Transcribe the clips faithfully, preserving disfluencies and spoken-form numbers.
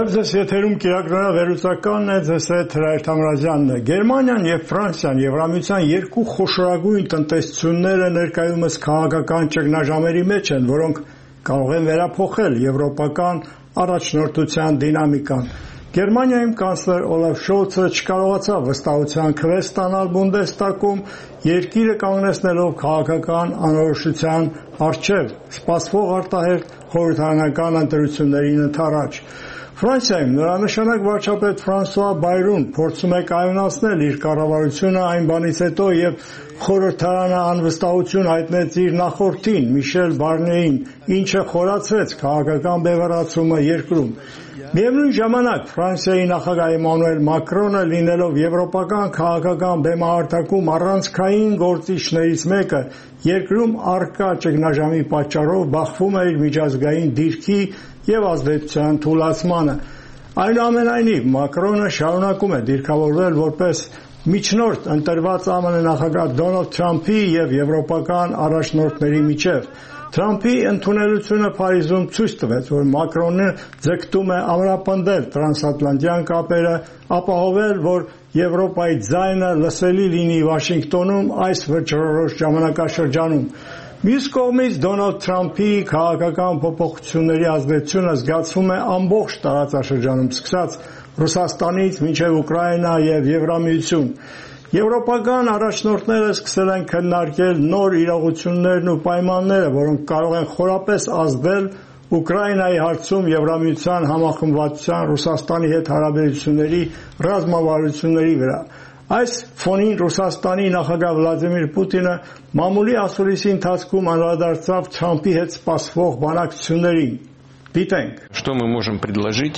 Բարև եթերում կիրակնորա վերլուծականն է, ձեզ հետ Հրայր Թամրազյանն է։ Գերմանիան եւ Ֆրանսիան Եվրամիության երկու խոշորագույն տնտեսությունները ներկայումս քաղաքական ճգնաժամերի մեջ են, որոնք կարող են վերափոխել եվրոպական առաջնորդության դինամիկան։ Գերմանիայում կանցլեր Օլաֆ Շոլցը չկարողացավ վստահության քվե ստանալ Բունդեստագում, երկիրը կանգնեցնելով քաղաքական անորոշության առջև սպասվող արտահերթ խորհրդարանական ընտրություններին ընդառաջ։ Ֆրանսիայում նորանշանակ վարչապետ Ֆրանսուଆ Բայրուն փորձում է կայունացնել իր կառավարությունը այն բանից հետո, երբ խորհրդարանը անվստահություն հայտնեց իր նախորդին Միշել Բարնիեին, ինչը խորացրեց քաղաքական բևեռացումը երկրում։ Միևնույն ժամանակ Ֆրանսիայի նախագահ Էմանուել Մակրոնը, լինելով եվրոպական քաղաքական բեմահարթակում առանցքային գործիչներից մեկը, երկրում առկա ճգնաժամի պատճառով բախվում է իր միջազգային դիրքի եւ ազդեցության թուլացմանը։ Այնուամենայնիվ, Մակրոնը շարունակում է դիրքավորվել որպես միջնորդ ընտրված ԱՄՆ նախագահ Դոնալդ Թրամփի եւ եվրոպական առաջնորդների միջև։ Թրամփի ընդունելությունը Փարիզում ցույց տվեց, որ Մակրոնը ձգտում է ամրապնդել տրանսատլանտյան կապերը, ապահովել, որ Եվրոպայի ձայնը լսելի լինի Վաշինգտոնում այս վճռորոշ ժամանակաշրջանում։ Մյուս կողմից Դոնալդ Թրամփի քաղաքական փոփոխությունների ազդեցությունը զգացվում է ամբողջ տարածաշրջանում, սկսած Ռուսաստանից մինչև Ուկրաինա եւ Եվրամիություն։ Եվրոպական առաջնորդները սկսել են քննարկել նոր իրողություններն ու պայմանները, որոնք կարող են խորապես ազդել Ուկրաինայի հարցում Եվրամիության համախմբվածության Ռուսաստանի հետ հարաբերությունների ռազմավարությունների վրա։ Այս ֆոնին Ռուսաստանի նախագահ Վլադիմիր Պուտինը մամուլի ասուլիսի ընթացքում անդրադարձավ Թրամփի հետ սպասվող բանակցություններին։ Դիտենք. Что мы можем предложить,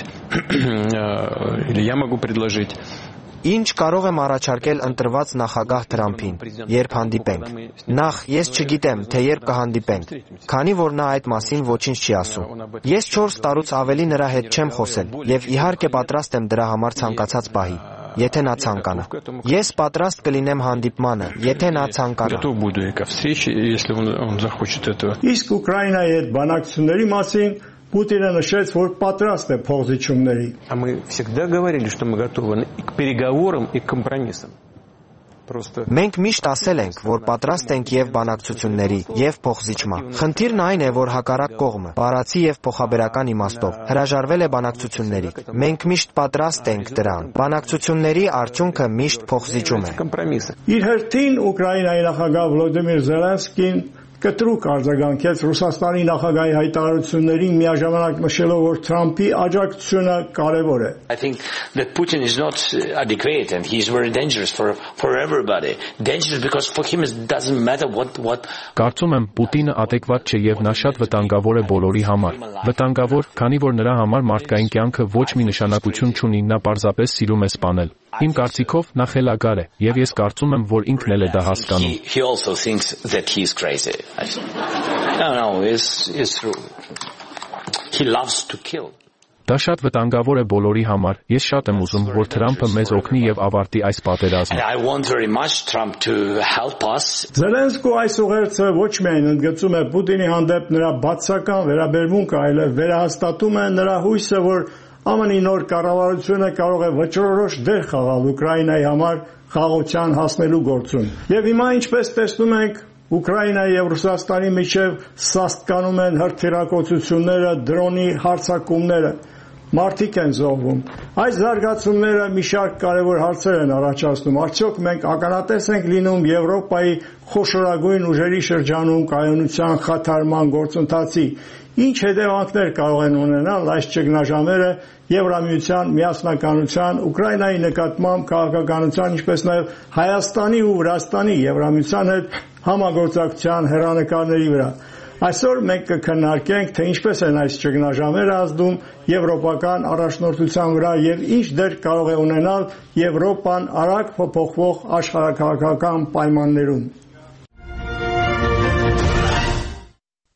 или я могу предложить. Ինչ կարող եմ առաջարկել ընտրված նախագահ Թրամփին, երբ հանդիպենք։ Նախ, ես չգիտեմ, թե երբ կհանդիպենք, քանի որ նա այդ մասին ոչինչ չի ասում։ Ես չորս տարուց ավելի նրա հետ չեմ խոսել, եւ իհարկե պատրաստ եմ դրա համար ցանկացած պահի, եթե նա ցանկանա։ Ես պատրաստ կլինեմ հանդիպմանը, եթե նա ցանկանա։ Իսկ Ուկրաինայի հետ բանակցությունների մասին Պուտինը նշեց, որ պատրաստ է փոխզիջումների։ Мы всегда говорили, что мы готовы к переговорам и к компромиссам. Մենք միշտ ասել ենք, որ պատրաստ ենք եւ բանակցությունների, եւ փոխզիջման։ Խնդիրն այն է, որ հակառակ կողմը, բառացի եւ փոխաբերական իմաստով, հրաժարվել է բանակցությունների։ Մենք միշտ պատրաստ ենք դրան։ Բանակցությունների արդյունքը միշտ փոխզիջում է։ Իր հերթին Ուկրաինայի նախագահ Վլոդիմիր Զելենսկին կտրուկ արձագանքեց Ռուսաստանի նախագահի հայտարարություններին, միաժամանակ նշելով, որ Թրամփի աջակցությունը կարևոր է։ I think that Putin is not adequate and he is very dangerous for for everybody. Dangerous because for him it doesn't matter what what Կարծում եմ Պուտինը adekvat չէ եւ նա շատ վտանգավոր է բոլորի համար։ Վտանգավոր, քանի որ նրա համար մարդկային կյանքը ոչ մի նշանակություն չունի, նա պարզապես սիրում է սպանել։ Իմ կարծիքով նա խելագար է եւ ես կարծում եմ, որ ինքն էլ է դա հասկանում։ He also thinks that he is crazy. No, no, it's it's true. He loves to kill. Դա շատ վտանգավոր է բոլորի համար։ Ես շատ եմ ուզում, որ Թրամփը մեզ օգնի եւ ավարտի այս պատերազմը։ I want very much Trump to help us. Զելենսկու այս ուղերձը ոչ միայն ընդգծում է Պուտինի հանդեպ նրա բացական վերաբերմունքը, այլև վերահաստատում է նրա հույսը, որ ԱՄՆ-ի նոր կառավարությունը կարող է վճռորոշ դեր խաղալ Ուկրաինայի համար խաղաղության հասնելու գործում։ Եվ հիմա, ինչպես տեսնում ենք, Ուկրաինայի եւ Ռուսաստանի միջև սաստկանում են հրթիռակոծությունները, դրոնի հարձակումները, մարդիկ են զոհվում։ Այս զարգացումները մի շարք կարևոր հարցեր են առաջացնում։ Արդյոք մենք ականատես ենք լինում Եվրոպայի խոշորագույն ուժերի շրջանում կայունության խաթարման գործընթացի։ Ինչ հետևանքներ կարող են ունենալ այս ճգնաժամերը Եվրամիության միասնականության, Ուկրաինայի նկատմամբ քաղաքականության, ինչպես նաև Հայաստանի ու Վրաստանի Եվրամիության հետ համագործակցության հեռանկարների վրա։ Այսօր մենք կքննարկենք, թե ինչպես են այս ճգնաժամերը ազդում եվրոպական առաջնորդության վրա եւ ինչ դեր կարող է ունենալ Եվրոպան արագ փոփոխվող աշխարհաքաղաքական պայմաններում։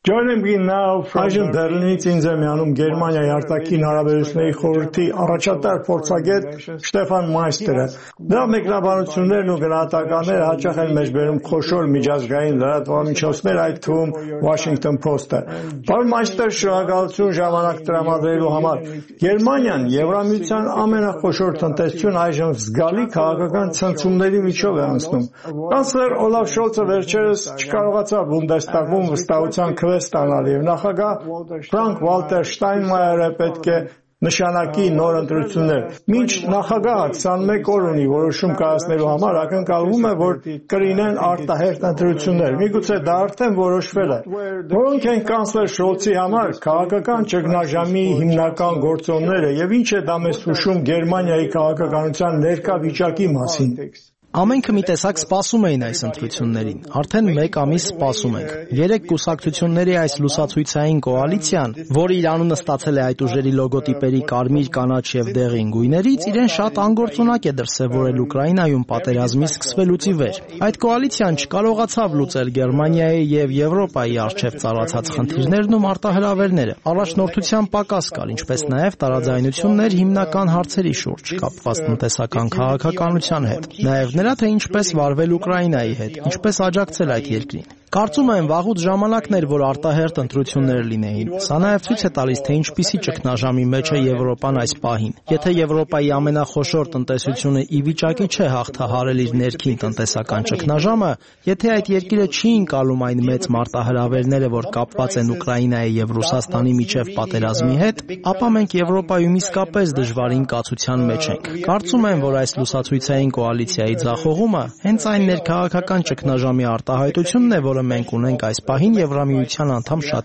Այժմ Բեռլինից ինձ է միանում Գերմանիայի արտաքին հարաբերությունների խորհրդի առաջատար փորձագետ Շտեֆան Մայստերը։ Նրա մեկնաբանություններն ու գնահատականները հաճախ են մեջբերում խոշոր միջազգային լրատվամիջոցներ, այդ թվում Washington Post-ը։ Պարոն Մայստեր, շնորհակալություն ժամանակ տրամադրելու համար։ Գերմանիան Եվրամիության ամենախոշոր տնտեսություն այժմ զգալի քաղաքական ցնցումների միջով է անցնում։ Կանցլեր Օլաֆ Շոլցը վերջերս չկարողացավ Բունդեստագում վստահության քվե ստանալ եւ նախագահ Ֆրանկ Վալտեր Շտայնմայերը պետք է նշանակի նոր ընտրություններ։ Մինչ նախագահը քսանմեկ օր ունի որոշում կայացնելու համար, ակնկալվում է, որ կլինեն արտահերթ ընտրություններ։ Միգուցե դա արդեն որոշվել է։ Որոնք են կանցլեր Շոլցի համար քաղաքական ճգնաժամի հիմնական գործոնները եւ ինչ է դա մեզ հուշում Գերմանիայի քաղաքականության ներկա վիճակի մասին։ Ամենքը մի տեսակ սպասում էին այս ընտրություններին։ Արդեն մեկ ամիս սպասում ենք։ Երեք կուսակցությունների այս լուսացույցային կոալիցիան, որը իր անունը ստացել է այդ ուժերի լոգոտիպերի կարմիր, կանաչ եւ դեղին գույներից, իրեն շատ անգործունակ է դրսեւորել Ուկրաինայում պատերազմի սկսվելուց ի վեր։ Այդ կոալիցիան չկարողացավ լուծել Գերմանիայի եւ Եվրոպայի առջեւ ծառացած խնդիրներն ու մարտահրավերները։ Առաջնորդության պակաս կար, ինչպես նաեւ տարաձայնություններ հիմնական հարցերի շուրջ, կապված տնտեսական քաղաքականության հետ։ Նաեւ նրա թե ինչպես վարվել Ուկրաինայի հետ, ինչպես աջակցել այդ երկրին։ Կարծում եմ վաղուց ժամանակն էր, որ արտահերթ ընտրություններ լինեին։ Սա նաև ցույց է տալիս, թե ինչպիսի ճգնաժամի մեջ է Եվրոպան այս պահին։ Եթե Եվրոպայի ամենախոշոր տնտեսությունը ի վիճակի չէ հաղթահարել իր ներքին տնտեսական ճգնաժամը, եթե այդ երկիրը չի ընկալում այն մեծ մարտահրավերները, որ կապված են Ուկրաինայի եւ Ռուսաստանի միջև պատերազմի հետ, ապա մենք Եվրոպայում իսկապես դժվարին կացության մեջ ենք։ Կարծում եմ, որ այս լուսացույցային կոալիցիայի ձախողումը հենց այն ներքաղաքական ճգնաժամի արտահայտությունն է, որը մենք ունենք այս պահին Եվրամիության անդամ շատ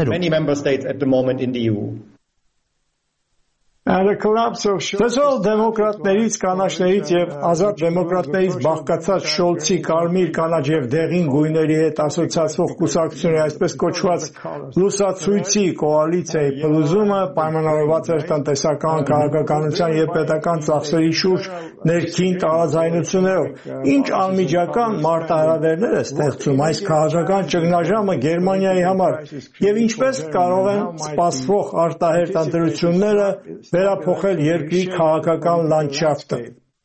երկրներում։ Սոցիալ դեմոկրատներից, կանաչներից եւ ազատ դեմոկրատներից բաղկացած Շոլցի կարմիր, կանաչ եւ դեղին գույների հետ ասոցիացվող կուսակցությունների այսպես կոչված լուսացույցի կոալիցիայի փլուզումը պայմանավորված էր տնտեսական, քաղաքականության եւ պետական ծախսերի շուրջ ներքին տարաձայնություններով։ Ինչ անմիջական մարտահրավերներ է ստեղծում այս քաղաքական ճգնաժամը Գերմանիայի համար եւ ինչպես կարող են սպասվող արտահերթ ընտրությունները վերափոխել երկրի քաղաքական լանդշաֆտը։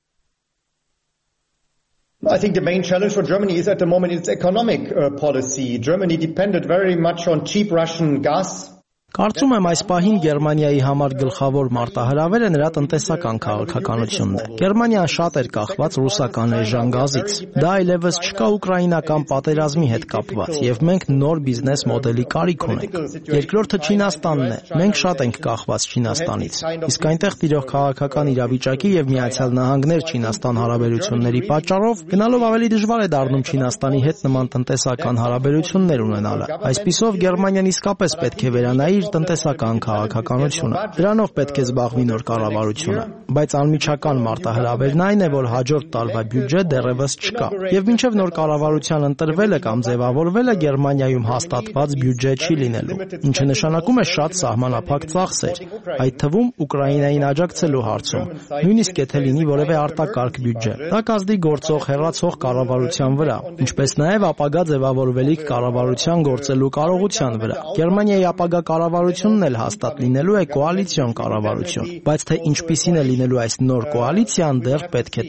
I think the main challenge for Germany is at the moment its economic uh, policy. Germany depended very much on cheap Russian gas. Կարծում եմ այս պահին Գերմանիայի համար գլխավոր մարտահրավերը նրա տնտեսական քաղաքականությունն է։ Գերմանիան շատ էր կախված ռուսական էժան գազից։ Դա այլևս չկա ուկրաինական պատերազմի հետ կապված, եւ մենք նոր բիզնես մոդելի կարիք ունենք։ Երկրորդը Չինաստանն է։ Մենք շատ ենք կախված Չինաստանից։ Իսկ այնտեղ տիրող քաղաքական իրավիճակի եւ Միացյալ Նահանգներ Չինաստան հարաբերությունների պատճառով գնալով ավելի դժվար է դառնում Չինաստանի հետ նման տնտեսական հարաբերություններ ունենալը։ Այսպիսով Գերմանիան իսկապես պետք է վերանայի իր տնտեսական քաղաքականությունը։ Դրանով պետք է զբաղվի նոր կառավարությունը, բայց անմիջական մարտահրավերն այն է, որ հաջորդ տարվա բյուջե դեռևս չկա։ Եվ մինչև նոր կառավարության ընտրվելը կամ ձևավորվելը Գերմանիայում հաստատված բյուջե չի լինելու, ինչը նշանակում է շատ սահմանափակ ծախսեր, այդ թվում Ուկրաինային աջակցելու հարցում, նույնիսկ եթե լինի որևէ արտակարգ բյուջե։ Դա կազդի գործող հեռացող կառավարության վրա, ինչպես նաև ապագա ձևավորվելիք կառավարության գործելու կարողության վրա։ Գերմանիայի ապագա կառավարությունն էլ հաստատ լինելու է կոալիցիոն կառավարություն, բայց թե ինչպիսին է լինելու այս նոր կոալիցիան դեռ պետք է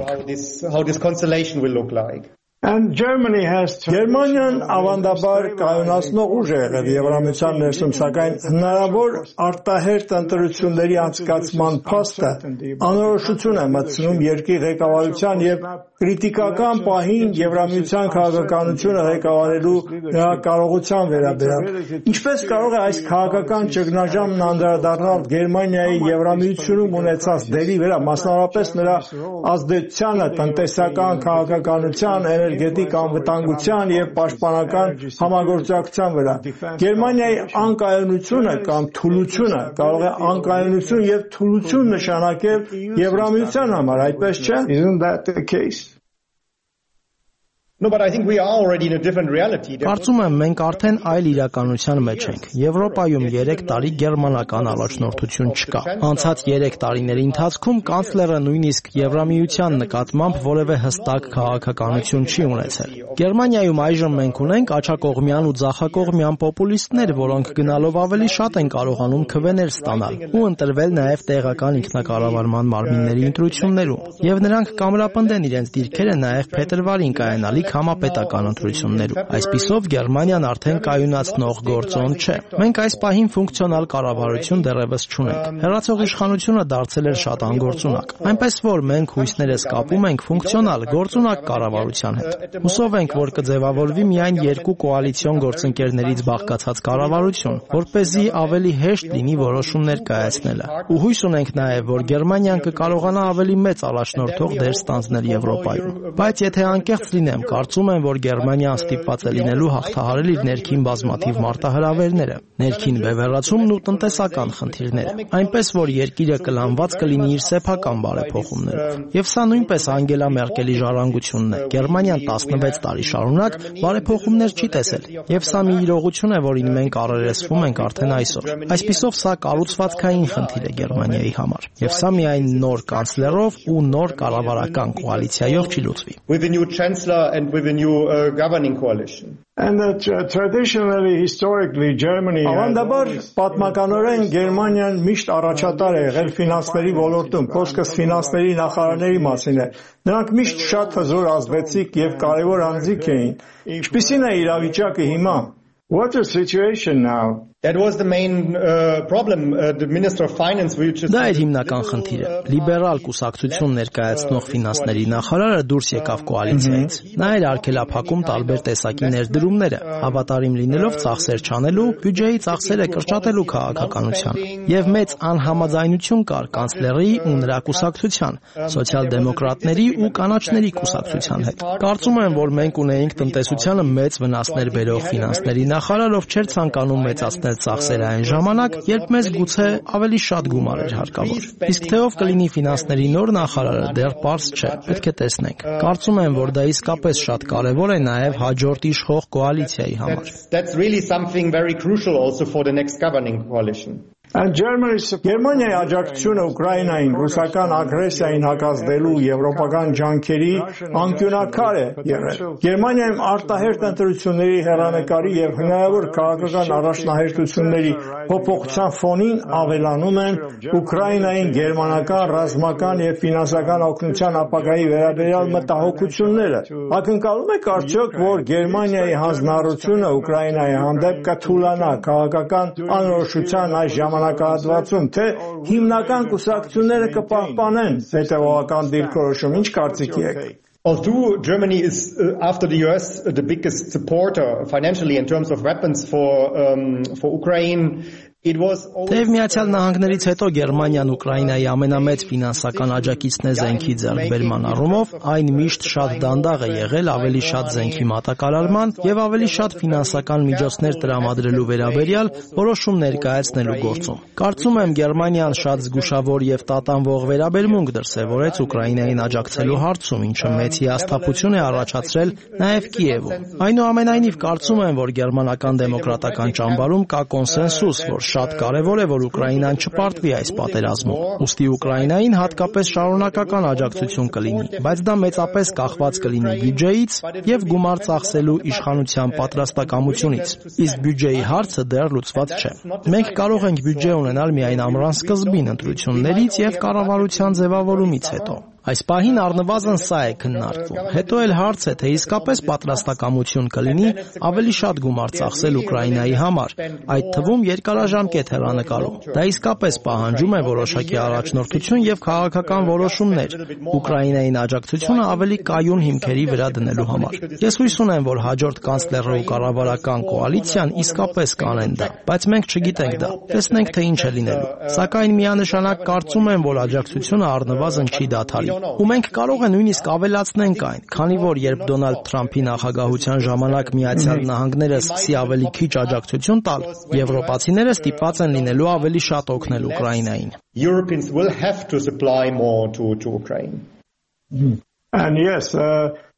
տեսնենք։ Գերմանիան ավանդաբար կայունացնող ուժ է եղել Եվրամիության ներսում, սակայն հնարավոր արտահերթ ընտրությունների անցկացման փաստը անորոշություն է մտցնում երկրի ղեկավարության եւ քրիտիկական պահին Եվրամիության քաղաքականությունը ղեկավարելու նրա կարողության վերաբերյալ։ Ինչպես կարող է այս քաղաքական ճգնաժամն անդրադառնալ Գերմանիայի Եվրամիությունում ունեցած դերի վրա, մասնավորապես նրա ազդեցությանը տնտեսական քաղաքականության, էներգետիկ անվտանգության եւ պաշտպանական համագործակցության վրա։ Գերմանիայի անկայունությունը կամ թուլությունը կարող է անկայունություն եւ թուլություն նշանակել Եվրամիության համար, այդպես չէ՞։ No, but I think we are already in a different reality. Կարծում եմ մենք արդեն այլ իրականության մեջ ենք։ Եվրոպայում երեք տարի գերմանական առաջնորդություն չկա։ Անցած երեք տարիների ընթացքում կանցլերը նույնիսկ Եվրամիության նկատմամբ որևէ հստակ քաղաքականություն չի ունեցել։ Գերմանիայում այժմ մենք ունենք աջակողմյան ու ձախակողմյան պոպուլիստներ, որոնք գնալով ավելի շատ են կարողանում քվեներ ստանալ ու ընտրվել նաև տեղական ինքնակառավարման մարմինների ընտրություններում, եւ նրանք կամրապնդեն իրենց դիրքերը նաև փետրվարին կայանալիք համապետական ընտրություններում։ Այսպիսով Գերմանիան արդեն կայունացնող գործոն չէ։ Մենք այս պահին ֆունկցիոնալ կառավարություն դեռևս չունենք։ Հեռացող իշխանությունը դարձել էր շատ անգործունակ։ Այնպես որ մենք հույսներս կապում ենք ֆունկցիոնալ գործունակ կառավարության հետ։ Հուսով ենք, որ կձևավորվի միայն երկու կոալիցիոն գործընկերներից բաղկացած կառավարություն, որպեսզի ավելի հեշտ լինի որոշումներ կայացնելը։ Ու հույս ունենք նաև, որ Գերմանիան կկարողանա ավելի մեծ առաջնորդող դեր ստանձնել Եվրոպայում։ Բայց եթե անկեղծ լինեմ, կարծում եմ, որ Գերմանիան ստիպված է լինելու հաղթահարել իր ներքին բազմաթիվ մարտահրավերները, ներքին բևեռացումն ու տնտեսական խնդիրները, այնպես որ երկիրը կլանված կլինի իր սեփական բարեփոխումներով։ Եվ սա նույնպես Անգելա Մերկելի ժառանգությունն է։ Գերմանիան տասնվեց տարի շարունակ բարեփոխումներ չի տեսել, եւ սա մի իրողություն է, որին մենք առերեսվում ենք արդեն այսօր։ Այսպիսով սա կառուցվածքային խնդիր է Գերմանիայի համար, եւ սա միայն նոր կանցլերով ու նոր կառավարական կոալիցիայով չի լուծվի։ With the new chancellor and with the new uh, governing coalition. And that uh, traditionally, historically, Germany... Ավանդաբար, պատմականորեն Գերմանիան միշտ առաջատար է եղել ֆինանսների ոլորտում, խոսքս ֆինանսների նախարարների մասին է։ Նրանք միշտ շատ հզոր ազդեցիկ եւ կարեւոր անձիկ էին։ Ինչպիսին է իրավիճակը հիմա? What's the situation now? That was the main uh, problem. Uh, the Minister of Finance, which is... Դա էր հիմնական խնդիրը։ Լիբերալ կուսակցություն ներկայացնող ֆինանսների նախարարը դուրս եկավ կոալիցիայից։ Նա էր արգելափակում տարբեր տեսակի ներդրումները, հավատարիմ լինելով ծախսեր չանելու, բյուջեի ծախսերը կրճատելու քաղաքականության։ Եվ մեծ անհամաձայնություն կար կանցլերի ու նրա կուսակցության, սոցիալ-դեմոկրատների ու կանաչների կուսակցության հետ։ Կարծում եմ, որ մենք ունեինք տնտեսությանը մեծ վնասներ բերող ֆինանսների նախարար, ով չէր ցանկանում մեծացնել ծախսերը այն ժամանակ, երբ մեզ գուցե ավելի շատ գումար էր հարկավոր։ Իսկ թե ով կլինի ֆինանսների նոր նախարարը, դեռ պարզ չէ, պետք է տեսնենք։ Կարծում եմ, որ դա իսկապես շատ կարևոր է նաև հաջորդ իշխող կոալիցիայի համար։ That's really something very crucial also for the next governing coalition. Գերմանիայի աջակցությունը Ուկրաինային ռուսական ագրեսիային հակազդելու եվրոպական ջանքերի անկյունակար է եղել։ Գերմանիայում արտահերթ ընտրությունների հեռանկարի եւ հնարավոր քաղաքական առաջնահերթությունների փոփոխության ֆոնին ավելանում են Ուկրաինային գերմանական ռազմական եւ ֆինանսական օգնության ապագայի վերաբերյալ մտահոգությունները։ Ակնկալում եք արդյոք, որ Գերմանիայի հանձնառությունը Ուկրաինայի հանդեպ կթուլանա քաղաքական անորոշության այս ժամանակահատվածում, թե հիմնական կուսակցությունները կպահպանեն հետևողական դիրքորոշում, ինչ կարծիքի եք։ Although Germany is, uh, after the U S, uh, the biggest supporter financially in terms of weapons for um, for Ukraine, it was Թեև Միացյալ Նահանգներից հետո Գերմանիան Ուկրաինայի ամենամեծ ֆինանսական աջակիցն է զենքի ձեռքբերման առումով, այն միշտ շատ դանդաղ է եղել ավելի շատ զենքի մատակարարման եւ ավելի շատ ֆինանսական միջոցներ տրամադրելու վերաբերյալ որոշումներ կայացնելու գործում։ Կարծում եմ Գերմանիան շատ զգուշավոր եւ տատանվող վերաբերմունք դրսեւորեց Ուկրաինային աջակցելու հարցում, ինչը մեծ հիասթափություն է առաջացրել նաև Կիևում։ Այնուամենայնիվ կարծում եմ, որ գերմանական դեմոկրատական ճամբարում կա կոնսենսուս, որ շատ կարևոր է, որ Ուկրաինան չպարտվի այս պատերազմում։ Ուստի Ուկրաինային հատկապես շարունակական աջակցություն կլինի, բայց դա մեծապես կախված կլինի բյուջեից եւ գումար ծախսելու իշխանության պատրաստակամությունից։ Իսկ բյուջեի հարցը դեռ լուծված չէ։ Մենք կարող ենք բյուջե ունենալ միայն ամռան սկզբին ընտրություններից եւ կառավարության ձևավորումից հետո։ Այս պահին առնվազն սա է քննարկվում։ Հետո էլ հարց է, թե իսկապես պատրաստակամություն կլինի ավելի շատ գումար ծախսել Ուկրաինայի համար, այդ թվում երկարաժամկետ հեռանկարում։ Դա իսկապես պահանջում է որոշակի առաջնորդություն եւ քաղաքական որոշումներ Ուկրաինային աջակցությունը ավելի կայուն հիմքերի վրա դնելու համար։ Ես հույս ունեմ, որ հաջորդ կանցլերը ու կառավարական կոալիցիան իսկապես կանեն դա, բայց մենք չգիտենք դա։ Տեսնենք, թե ինչ է լինելու։ Սակայն միանշանակ կարծում եմ, որ աջակցությունը առնվազն չի դադարի։ Ու մենք կարող ենք նույնիսկ ավելացնենք այն, քանի որ երբ Դոնալդ Թրամփի նախագահության ժամանակ Միացյալ Նահանգները սկսի ավելի քիչ աջակցություն տալ, եվրոպացիները ստիպված են լինելու ավելի շատ օգնել Ուկրաինային։ Europeans will have to supply more to to Ukraine. And yes, uh,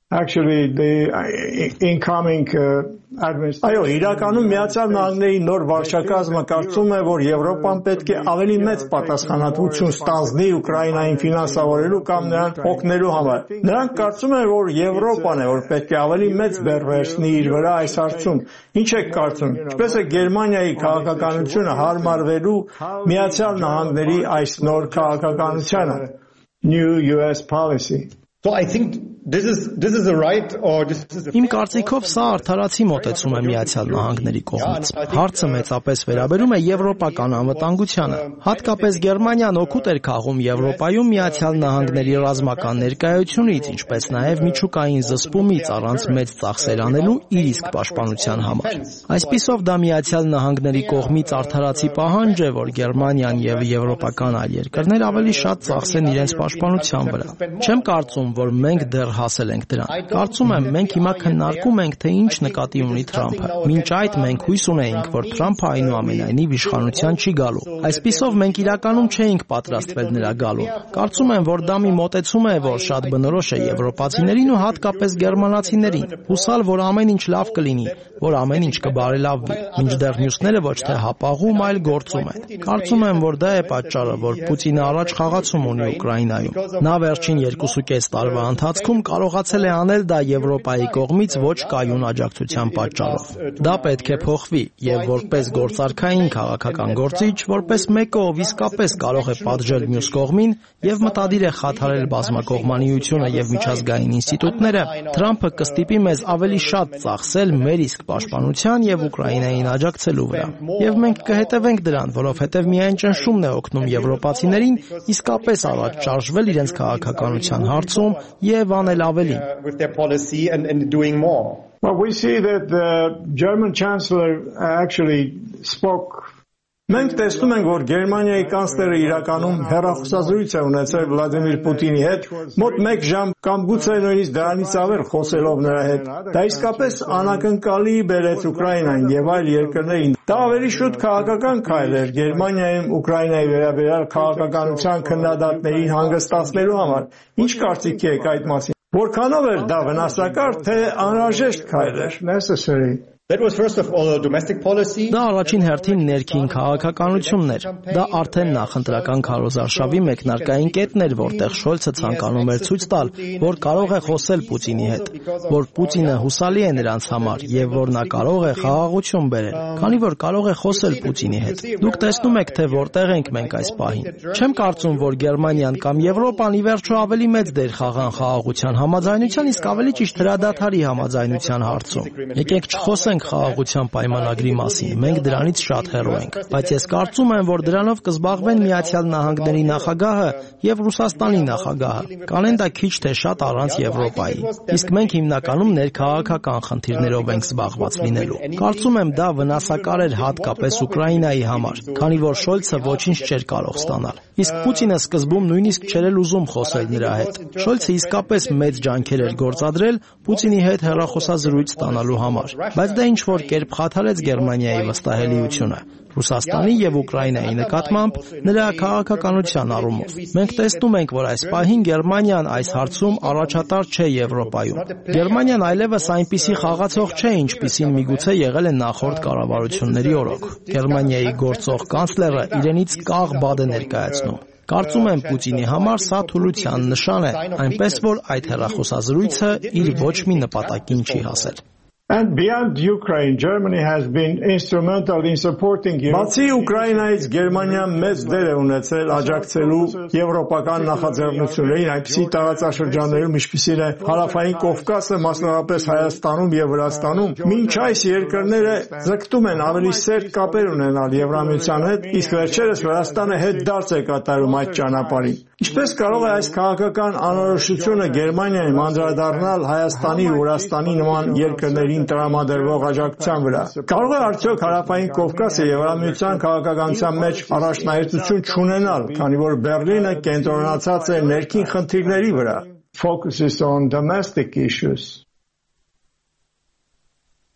Actually, the incoming uh, administration. Այո, իրականում Միացյալ Նահանգների նոր վարչակազմը կարծում է, որ Եվրոպան պետք է ավելի մեծ պատասխանատվություն ստանձնի Ուկրաինային ֆինանսավորելու կամ նրան օգնելու համար։ Նրանք կարծում են, որ Եվրոպան է, որ պետք է ավելի մեծ բեռ վերցնի իր վրա այս հարցում։ Ինչ եք կարծում, ինչպես է Գերմանիայի քաղաքականությունը հարմարվելու Միացյալ Նահանգների այս նոր քաղաքականությանը? New U S policy. So I think this is this is a right or this is a Իմ կարծիքով սա արդարացի մոտեցում է Միացյալ Նահանգների կողմից։ Հարցը մեծապես վերաբերում է եվրոպական անվտանգությանը։ Հատկապես Գերմանիան օգուտ էր քաղում Եվրոպայում Միացյալ Նահանգների ռազմական ներկայությունից, ինչպես նաև միջուկային զսպումից առանց մեծ ծախսեր անելու իր իսկ պաշտպանության համար։ Այսպիսով դա Միացյալ Նահանգների կողմից արդարացի պահանջ է, որ Գերմանիան եւ եվրոպական այլ երկրներ ավելի շատ ծախսեն իրենց պաշտպանության վրա։ Չեմ կարծում, որ մենք դեռ հասել ենք դրան։ Կարծում եմ, մենք հիմա քննարկում ենք, թե ինչ նկատի ունի Թրամփը։ Մինչ այդ մենք հույս ունեինք, որ Թրամփը այնուամենայնիվ իշխանության չի գալու։ Այսպիսով մենք իրականում չէինք պատրաստվել նրա գալուն։ Կարծում եմ, որ դա մի մոտեցում է, որ շատ բնորոշ է եվրոպացիներին ու հատկապես գերմանացիներին։ Հուսալ, որ ամեն ինչ լավ կլինի, որ ամեն ինչ կբարելավվի, մինչդեռ մյուսները ոչ թե հապաղում, այլ գործում են։ Կարծում եմ, որ դա է պատճառը, որ Պուտինը առաջ խաղացում ունի Ուկրաինայում։ Նա վերջին երկուսուկես տարվա ընթացքում կարողացել է անել դա Եվրոպայի կողմից ոչ կայուն աջակցության պատճառով։ Դա պետք է փոխվի եւ որպես գործարքային քաղաքական գործիչ, որպես մեկը, ով իսկապես կարող է պատժել մյուս կողմին եւ մտադիր է խաթարել բազմակողմանիությունը եւ միջազգային ինստիտուտները, Թրամփը կստիպի մեզ ավելի շատ ծախսել մեր իսկ պաշտպանության եւ Ուկրաինային աջակցելու վրա։ Եվ մենք կհետևենք դրան, որովհետեւ միայն ճնշումն է օգնում եվրոպացիներին իսկապես առաջ շարժվել իրենց քաղաքականության հարցում եւ անել ավելին։ with their policy and, and doing more. Well, we see that the German Chancellor actually spoke. Մենք տեսնում ենք, որ Գերմանիայի կանցլերը իրականում հեռախոսազրույց է ունեցել Վլադիմիր Պուտինի հետ, մոտ մեկ ժամ կամ գուցե նույնիսկ դրանից ավել խոսելով նրա հետ։ Դա իսկապես անակնկալի բերեց Ուկրաինային եւ այլ երկրներին։ Դա ավելի շուտ քաղաքական քայլ էր Գերմանիայում Ուկրաինայի վերաբերյալ քաղաքականության քննադատներին հանգստացնելու համար։ Ինչ կարծիք եք այդ մասին։ Որքանով էր դա վնասակար, թե անհրաժեշտ քայլ էր? Necessary. That was first of all a domestic policy. Դա առաջին հերթին ներքին քաղաքականությունն էր։ Դա արդեն նախընտրական քարոզարշավի մեկնարկային կետն էր, որտեղ Շոլցը ցանկանում էր ցույց տալ, որ կարող է խոսել Պուտինի հետ, որ Պուտինը հուսալի է նրանց համար եւ որ նա կարող է խաղաղություն բերել, քանի որ կարող է խոսել Պուտինի հետ։ Դուք տեսնում եք, թե որտեղ ենք մենք այս պահին։ Չեմ կարծում, որ Գերմանիան կամ Եվրոպան ի վերջո ավելի մեծ դեր խաղան խաղաղության համաձայնության, իսկ ավելի ճիշտ հրադադարի համաձայնության հարցում։ Եկեք չխոսենք խաղաղության պայմանագրի մասին, մենք դրանից շատ հեռու ենք, բայց ես կարծում եմ, որ դրանով կզբաղվեն Միացյալ Նահանգների նախագահը եւ Ռուսաստանի նախագահը, կանեն դա քիչ թե շատ առանց Եվրոպայի, իսկ մենք հիմնականում ներքաղաքական խնդիրներով ենք զբաղված լինելու։ Կարծում եմ դա վնասակար էր հատկապես Ուկրաինայի համար, քանի որ Շոլցը ոչինչ չէր կարող ստանալ, իսկ Պուտինը սկզբում նույնիսկ չէր ուզում խոսել նրա հետ։ Շոլցը իսկապես մեծ ջանքեր էր գործադրել Պուտինի հետ հեռախոսազրույց ստանալու համար, բայց դա ինչ-որ կերպ խաթարեց Գերմանիայի վստահելիությունը Ռուսաստանի եւ Ուկրաինայի նկատմամբ նրա քաղաքականության առումով։ Մենք տեսնում ենք, որ այս պահին Գերմանիան այս հարցում առաջատար չէ Եվրոպայում։ Գերմանիան այլևս այնպիսի խաղացող չէ, ինչպիսին միգուցե եղել է նախորդ կառավարությունների օրոք։ Գերմանիայի գործող կանցլերը իրենից կաղ բադ է ներկայացնում։ Կարծում եմ Պուտինի համար սա թուլության նշան է, այնպես որ այդ հեռախոսազրույցը իր ոչ մի նպատակին չի հասել։ And beyond Ukraine, Germany has been instrumental in supporting Europe. Բացի Ուկրաինայից Գերմանիան մեծ դեր է ունեցել աջակցելու եվրոպական նախաձեռնություններին, այնպիսի տարածաշրջաններում, ինչպիսին է Հարավային Կովկասը, մասնավորապես Հայաստանում եւ Վրաստանում, մինչ այս երկրները ձգտում են ավելի սերտ կապեր ունենալ Եվրամիության հետ, իսկ վերջերս Վրաստանը հետդարձ է կատարում այդ ճանապարհին։ Ինչպես կարող է այս քաղաքական անորոշությունը Գերմանիայում անդրադառնալ Հայաստանի ու Վրաստանի նման երկրներին տրամադրվող աջակցության վրա։ Կարող է արդյոք Հարավային Կովկասը Եվրամիության քաղաքականության մեջ առաջնահերթություն չունենալ, քանի որ Բեռլինը կենտրոնացած է ներքին խնդիրների վրա, focuses on domestic issues.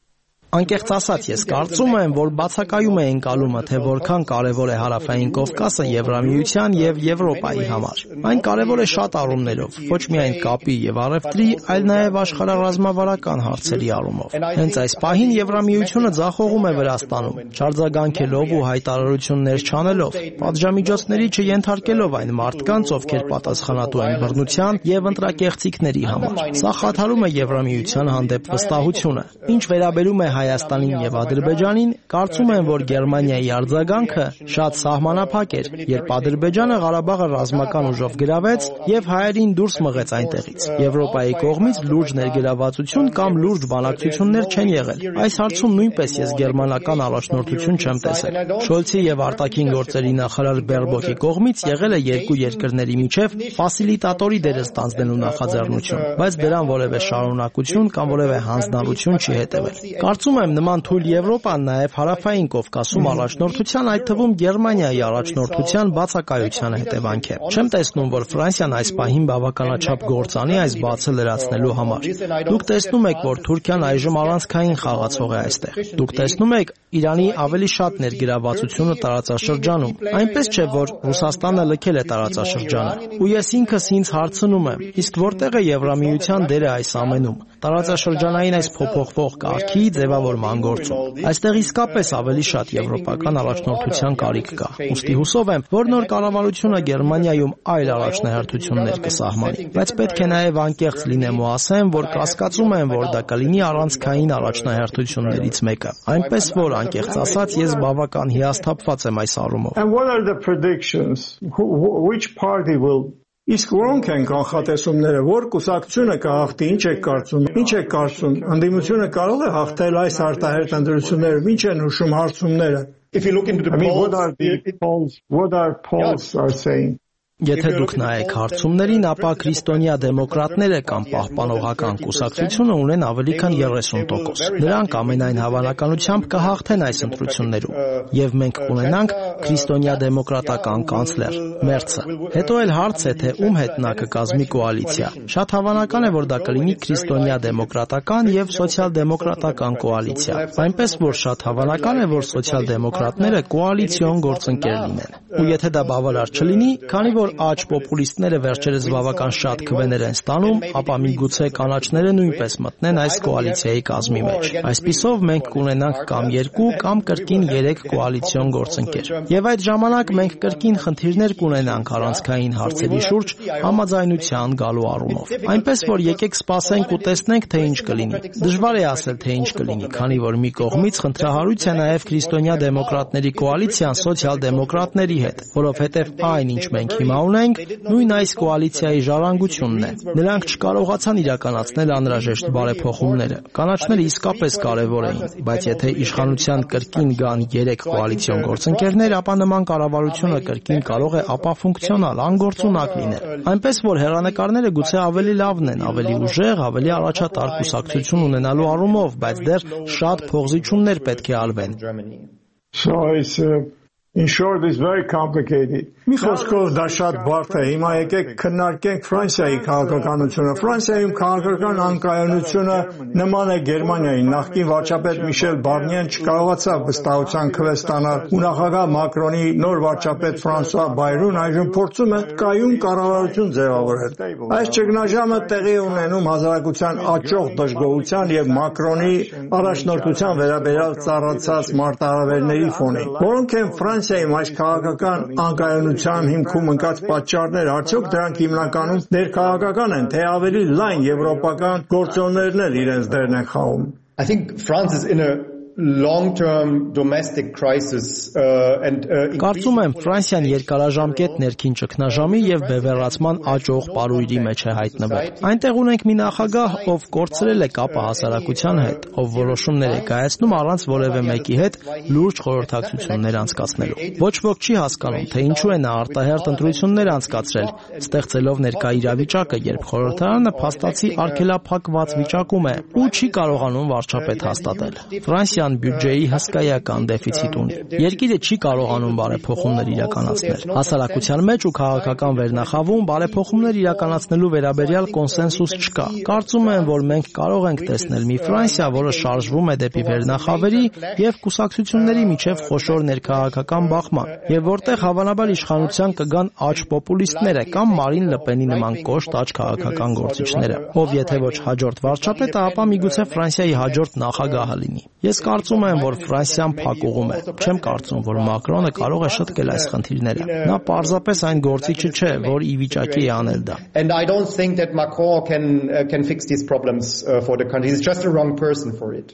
Անկեղծ ասած, ես կարծում եմ, որ բացակայում է ընկալումը, թե որքան կարևոր է Հարավային Կովկասը Եվրամիության եւ Եվրոպայի համար։ Այն կարևոր է շատ առումներով, ոչ միայն կապի եւ առևտրի, այլ նաեւ աշխարհառազմավարական հարցերի առումով։ Հենց այս պահին Եվրամիությունը ձախողում է Վրաստանում, չարձագանքելով ու հայտարարություններ չանելով, պատժամիջոցների չենթարկելով այն մարդկանց, ովքեր պատասխանատու են բռնության եւ ընտրակեղծիքների համար։ Սա խաթարում է Եվրամիության հանդեպ վստահությունը։ Ինչ վերաբերում է Հայաստանին եւ Ադրբեջանին, կարծում եմ, որ Գերմանիայի արձագանքը շատ սահմանափակ էր, երբ Ադրբեջանը Ղարաբաղը ռազմական ուժով գրավեց եւ հայերին դուրս մղեց այնտեղից։ Եվրոպայի կողմից լուրջ ներգրավվածություն կամ լուրջ բանակցություններ չեն եղել։ Այս հարցում նույնպես ես գերմանական առաջնորդություն չեմ տեսել։ Շոլցի եւ արտաքին գործերի նախարար Բերբոկի կողմից եղել է երկու երկրների միջև ֆասիլիտատորի դերը ստանձնելու նախաձեռնություն, բայց դրան որևէ շարունակություն կամ որևէ հանձնառություն չի հետևել։ Կարծում եմ, նման թույլ Եվրոպան նաև Հարավային Կովկասում առաջնորդության, այդ թվում Գերմանիայի առաջնորդության բացակայության հետևանք է։ Չեմ տեսնում, որ Ֆրանսիան այս պահին բավականաչափ գործանի այս բացը լրացնելու համար։ Դուք տեսնում եք, որ Թուրքիան այժմ առանցքային խաղացող է այստեղ։ Դուք տեսնում եք Իրանի ավելի շատ ներգրավվածությունը տարածաշրջանում։ Այնպես չէ, որ Ռուսաստանը լքել է տարածաշրջանը։ Ու ես ինքս ինձ հարցնում եմ, իսկ որտեղ է Եվրամիության դերը այս ամենում։ Տարածաշրջանային այս փոփոխվող կարգի ձևավորման գործում։ Այստեղ իսկապես ավելի շատ եվրոպական առաջնորդության կարիք կա։ Ուստի հուսով եմ, որ նոր կառավարությունը Գերմանիայում այլ առաջնահերթություններ կսահմանի։ Բայց պետք է նաև անկեղծ լինեմ ու ասեմ, որ կասկածում եմ, որ դա կլինի առանցքային առաջնահերթություններից մեկը։ Այնպես որ, անկեղծ ասած, ես բավական հիասթափված եմ այս առումով։ And what are the predictions? Which party will Իսկ որոնք են կանխատեսումները, որ կուսակցությունը կհաղթի, ինչ եք կարծում, ինչ եք կարծում, ընդդիմությունը կարող է հաղթել այս արտահերթ ընտրությունները, ինչ են հուշում հարցումները։ If you look into the I mean, what polls, are the polls, what are polls are saying? Եթե դուք նայեք հարցումներին, ապա քրիստոնյա դեմոկրատները կամ պահպանողական կուսակցությունը ունեն ավելի քան երեսուն տոկոս։ Նրանք ամենայն հավանականությամբ կհաղթեն այս ընտրություններում, եւ մենք կունենանք քրիստոնյա դեմոկրատական կանցլեր Մերցը։ Հետո էլ հարց է, թե ում հետ նա կկազմի կոալիցիա։ Շատ հավանական է, որ դա կլինի քրիստոնյա դեմոկրատական եւ սոցիալ-դեմոկրատական կոալիցիա։ Այնպես որ շատ հավանական է, որ սոցիալ-դեմոկրատները կոալիցիոն գործընկեր լինեն։ Ու եթե դա բավարար չլինի, քանի որ աջ պոպուլիստները վերջերս բավական շատ քվեներ են ստանում, ապա միգուցե կանաչները նույնպես մտնեն այս կոալիցիայի կազմի մեջ։ Այսպիսով մենք կունենանք կամ երկու կամ կրկին երեք կոալիցիոն գործընկեր։ Եվ այդ ժամանակ մենք կրկին խնդիրներ կունենանք առանցքային հարցերի շուրջ համաձայնության գալու առումով։ Այնպես որ եկեք սպասենք ու տեսնենք, թե ինչ կլինի։ Դժվար է ասել, թե ինչ կլինի, քանի որ մի կողմից խնդրահարույց է նաև քրիստոնյա դեմոկրատների կոալիցիան սոցիալ-դեմոկրատների հետ, որովհետև այն, ինչ մենք հիմա ունենք, նույն այս կոալիցիայի ժառանգությունն է։ Նրանք չկարողացան իրականացնել անհրաժեշտ բարեփոխումները։ Կանաչները իսկապես կարևոր էին, բայց եթե իշխանության կրկին գան երեք կոալիցիոն գործընկերներ, ապա նման կառավարությունը կրկին կարող է ապաֆունկցիոնալ, անգործունակ լինել։ Այնպես որ հեռանկարները գուցե ավելի լավն են, ավելի ուժեղ, ավելի առաջատար կուսակցություն ունենալու առումով, բայց դեռ շատ փոխզիջումներ պետք է արվեն։ So it's uh, in short it's very complicated. Մի խոսքով դա շատ բարդ է։ Հիմա եկեք քննարկենք Ֆրանսիայի քաղաքականությունը։ Ֆրանսիայում քաղաքական անկայունությունը նման է Գերմանիային։ Նախկին վարչապետ Միշել Բարնիեն չկարողացավ վստահության քվե ստանալ, ու նախագահ Մակրոնի նոր վարչապետ Ֆրանսուଆ Բայրուն այժմ փորձում է կայուն կառավարություն ձևավորել։ Այս ճգնաժամը տեղի ունենում հասարակության աճող դժգոհության եւ Մակրոնի առաջնորդության վերաբերյալ ծառացած մարտահրավերների ֆոնին։ Որոնք են Ֆրանսիայում այս քաղաքական անկայունության հիմքում ընկած պատճառներ, արդյոք դրանք հիմնականում ներքաղաքական են, թե ավելի լայն եվրոպական գործոններն էլ իրենց դերն են խաղում։ I think France is in a long-term domestic crisis uh, and uh, Կարծում եմ Ֆրանսիան երկարաժամկետ ներքին ճգնաժամի եւ բևեռացման աճող պարույրի մեջ է հայտնվել։ Այնտեղ ունենք մի նախագահ, ով կորցրել է կապը հասարակության հետ, ով որոշումներ է կայացնում առանց որևէ մեկի հետ լուրջ խորհրդակցություններ անցկացնելու։ Ոչ ոք չի հասկանում, թե ինչու է նա արտահերթ ընտրություններ անցկացրել, ստեղծելով ներկա իրավիճակը, երբ խորհրդարանը փաստացի արգելափակված վիճակում է ու չի կարողանում վարչապետ հաստատել։ Ֆրանսիան եվրամիության բյուջեի հսկայական դեֆիցիտ ունի։ Երկիրը չի կարողանում բարեփոխումներ իրականացնել։ Հասարակության մեջ ու քաղաքական վերնախավում բարեփոխումներ իրականացնելու վերաբերյալ կոնսենսուս չկա։ Կարծում եմ, որ մենք կարող ենք տեսնել մի Ֆրանսիա, որը շարժվում է դեպի վերնախավերի եւ կուսակցությունների միջև խոշոր ներքաղաքական բախման, եւ որտեղ հավանաբար իշխանության կգան աջ պոպուլիստները կամ Մարին Լպենի նման կոշտ աջ քաղաքական գործիչները, ով եթե ոչ հաջորդ վարչապետը, ապա միգուցե Ֆրանսիայի հաջորդ նախագահը լինի։ Ես կարծում եմ, որ Ֆրանսիան փակուղում է։ Չեմ կարծում, որ Մակրոնը կարող է շտկել այս խնդիրները։ Նա պարզապես այն գործիչը չէ, որ ի վիճակի է անել դա։ And I don't think that Macron can uh, can fix these problems uh, for the country. He's just the wrong person for it.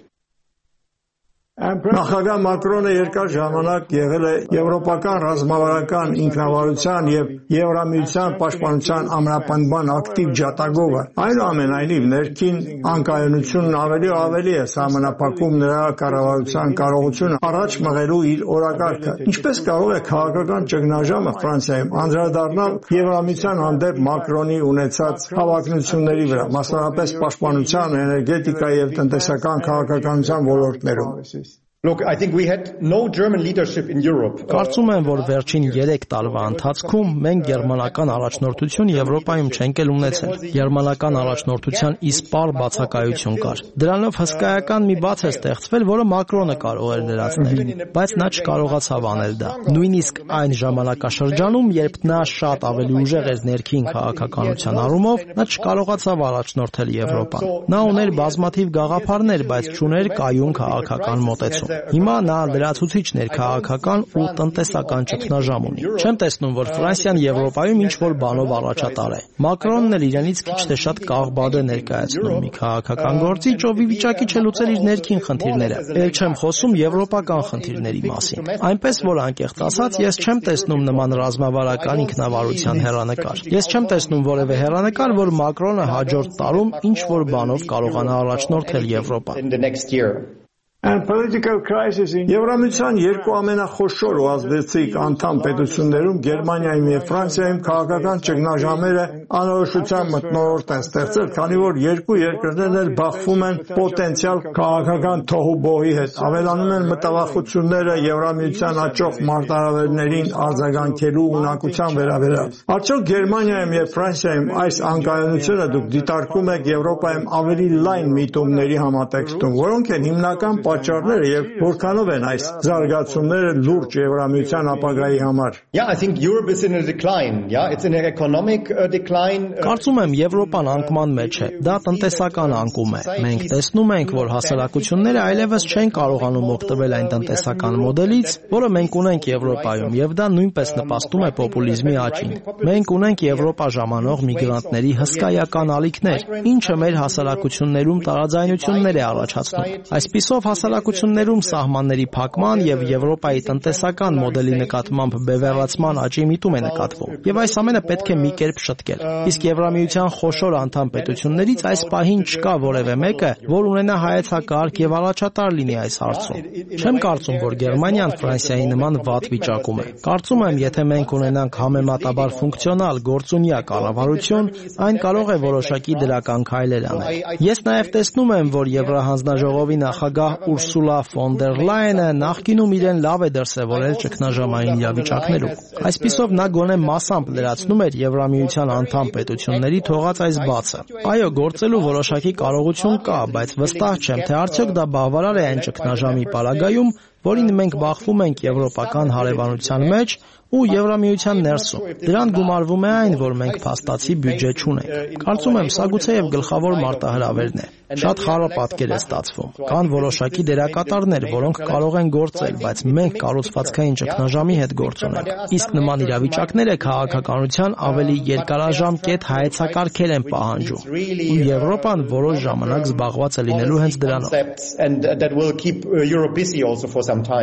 Նախագահ Մակրոնը երկար ժամանակ եղել է եվրոպական ռազմավարական ինքնավարության եւ Եվրամիության պաշտպանության ամրապնդման ակտիվ ջատագովը։ Այնուամենայնիվ, ներքին անկայունությունն ավելի ու ավելի է սահմանափակում նրա կառավարության կարողությունը առաջ մղելու իր օրակարգը։ Ինչպես կարող է քաղաքական ճգնաժամը Ֆրանսիայում անդրադառնալ Եվրամիության հանդեպ Մակրոնի ունեցած հավակնությունների վրա, մասնավորապես պաշտպանության, էներգետիկայի եւ տնտեսական քաղաքականության ոլորտներում։ Look, I think we had no German leadership in Europe. Կարծում եմ, որ վերջին երեք տարվա ընթացքում մենք գերմանական առաջնորդություն Եվրոպայում չենք էլ ունեցել։ Գերմանական առաջնորդության իսպառ բացակայություն կար։ Դրանով հսկայական մի բաց է ստեղծվել, որը Մակրոնը կարող էր լրացնել, բայց նա չկարողացավ անել դա։ Նույնիսկ այն ժամանակաշրջանում, երբ նա շատ ավելի ուժեղ էր ներքին քաղաքականության առումով, նա չկարողացավ առաջնորդել Եվրոպան։ Նա ուներ բազմաթիվ գաղափարներ, բայց չուներ կայուն քաղաքական մոտեցում։ Հիմա նա լրացուցիչ ներքաղաքական ու տնտեսական ճգնաժամ ունի։ Չեմ տեսնում, որ Ֆրանսիան Եվրոպայում ինչ-որ բանով առաջատար է։ Մակրոնն էլ իրենից քիչ թե շատ կաղբադ է ներկայացնում մի քաղաքական գործիչ, ով ի վիճակի չէ լուծել իր ներքին խնդիրները։ Էլ չեմ խոսում եվրոպական խնդիրների մասին։ Այնպես որ անկեղծ ասած, ես չեմ տեսնում նման ռազմավարական ինքնավարության հեռանկար։ Ես չեմ տեսնում որևէ հեռանկար, որ Մակրոնը հաջորդ տարում ինչ-որ բանով կարողանա առաջնորդել Եվրոպան։ Եվրամիության երկու ամենախոշոր ու ազդեցիկ անդամ պետություններում Գերմանիայում եւ Ֆրանսիայում քաղաքական ճգնաժամերը անորոշության մթնոլորտ են ստեղծել, քանի որ երկու երկրներն էլ բախվում են պոտենցիալ քաղաքական թոհուբոհի հետ, ավելանում են մտավախությունները Եվրամիության աճող մարտահրավերներին արձագանքելու ունակության վերաբերյալ։ Արդյոք Գերմանիայում եւ Ֆրանսիայում այս անկայունությունը դուք դիտարկում եք Եվրոպայում ավելի լայն միտումների համատեքստում, որոնք են հիմնական պատճառները եւ որքանով են այս զարգացումները լուրջ Եվրամիության ապագայի համար։ Yeah, I think Europe is in a decline. Yeah, it's in an economic uh, decline. Կարծում եմ Եվրոպան անկման մեջ է։ Դա տնտեսական անկում է։ Մենք տեսնում ենք, որ հասարակությունները այլևս չեն կարողանում օգտվել այն տնտեսական մոդելից, որը մենք ունենք Եվրոպայում, եւ դա նույնպես նպաստում է պոպուլիզմի աճին։ Մենք ունենք Եվրոպա ժամանող միգրանտների հսկայական ալիքներ, ինչը մեր հասարակություններում տարաձայնություններ է առաջացնում։ Այսպիսով հասարակություններում սահմանների փակման եւ Եվրոպայի տնտեսական մոդելի նկատմամբ բևեռացման աճի միտում է նկատվում։ Եվ այս ամենը պետք է մի կերպ շտկել։ Իսկ Եվրամիության խոշոր անդամ պետություններից այս պահին չկա որևէ մեկը, որ ունենա հայեցակարգ եւ առաջատար լինի այս հարցում։ Չեմ կարծում, որ Գերմանիան Ֆրանսիայի նման վատ վիճակում է։ Կարծում եմ, եթե մենք ունենանք համեմատաբար ֆունկցիոնալ գործունյա կառավարություն, այն կարող է որոշակի դրական քայլեր անել։ Ես նաեւ տեսնում եմ, որ Եվրահանձնաժողովի նախագահ Ուրսուլա ֆոն դեր Լայենը նախկինում իրեն լավ է դրսևորել ճգնաժամային իրավիճակներում։ Այսպիսով նա գոնե մասամբ լրացնում էր Եվրամիության անդամ պետությունների թողած այս բացը։ Այո, գործելու որոշակի կարողություն կա, բայց վստահ չեմ, թե արդյոք դա բավարար է այն ճգնաժամի պարագայում, որին մենք բախվում ենք եվրոպական հարևանության մեջ ու Եվրամիության ներսում։ Դրան գումարվում է այն, որ մենք փաստացի բյուջե չունենք։ Կարծում եմ, սա գուցեև գլխավոր մարտահրավերն է։ Շատ խառը պատկեր է ստացվում։ Կան որոշակի դերակատարներ, որոնք կարող են գործել, բայց մենք կառուցվածքային ճգնաժամի հետ գործ ունենք։ Իսկ նման իրավիճակները քաղաքականության ավելի երկարաժամկետ հայեցակարգեր են պահանջում։ Ու Եվրոպան որոշ ժամանակ զբաղված է լինելու հենց դրանով։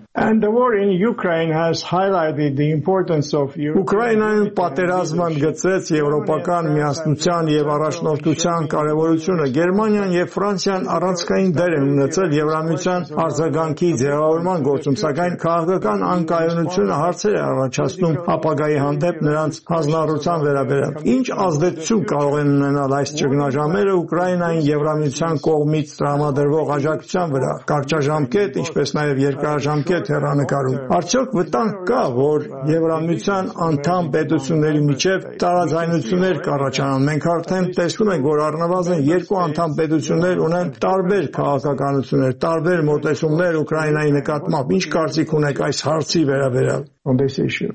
And the war in Ukraine has highlighted the importance of Ուկրաինայում պատերազմը ընդգծեց եվրոպական միասնության եւ առաջնորդության կարեւորությունը։ Գերմանիան եւ Ֆրանսիան առանցքային դեր են ունեցել Եվրամիության արձագանքի ձևավորման գործում, սակայն քաղաքական անկայունությունը հարցեր է առաջացնում ապագայի հանդեպ նրանց հանձնառության վերաբերյալ։ Ինչ ազդեցություն կարող են ունենալ այս ճգնաժամերը Ուկրաինային Եվրամիության կողմից տրամադրվող աջակցության վրա, կարճաժամկետ, ինչպես նաեւ երկարաժամկետ հեռանկարում։ Արդյոք վտանգ կա, որ Եվրամիության անդամ պետությունների միջև տարաձայնություններ կառաջանան։ Մենք արդեն տեսնում ենք, որ առնվազն երկու անդամ պետություններ ունեն տարբեր քաղաքականություններ, տարբեր մոտեցումներ Ուկրաինայի նկատմամբ։ Ինչ կարծիք ունեք այս հարցի վերաբերյալ on this issue?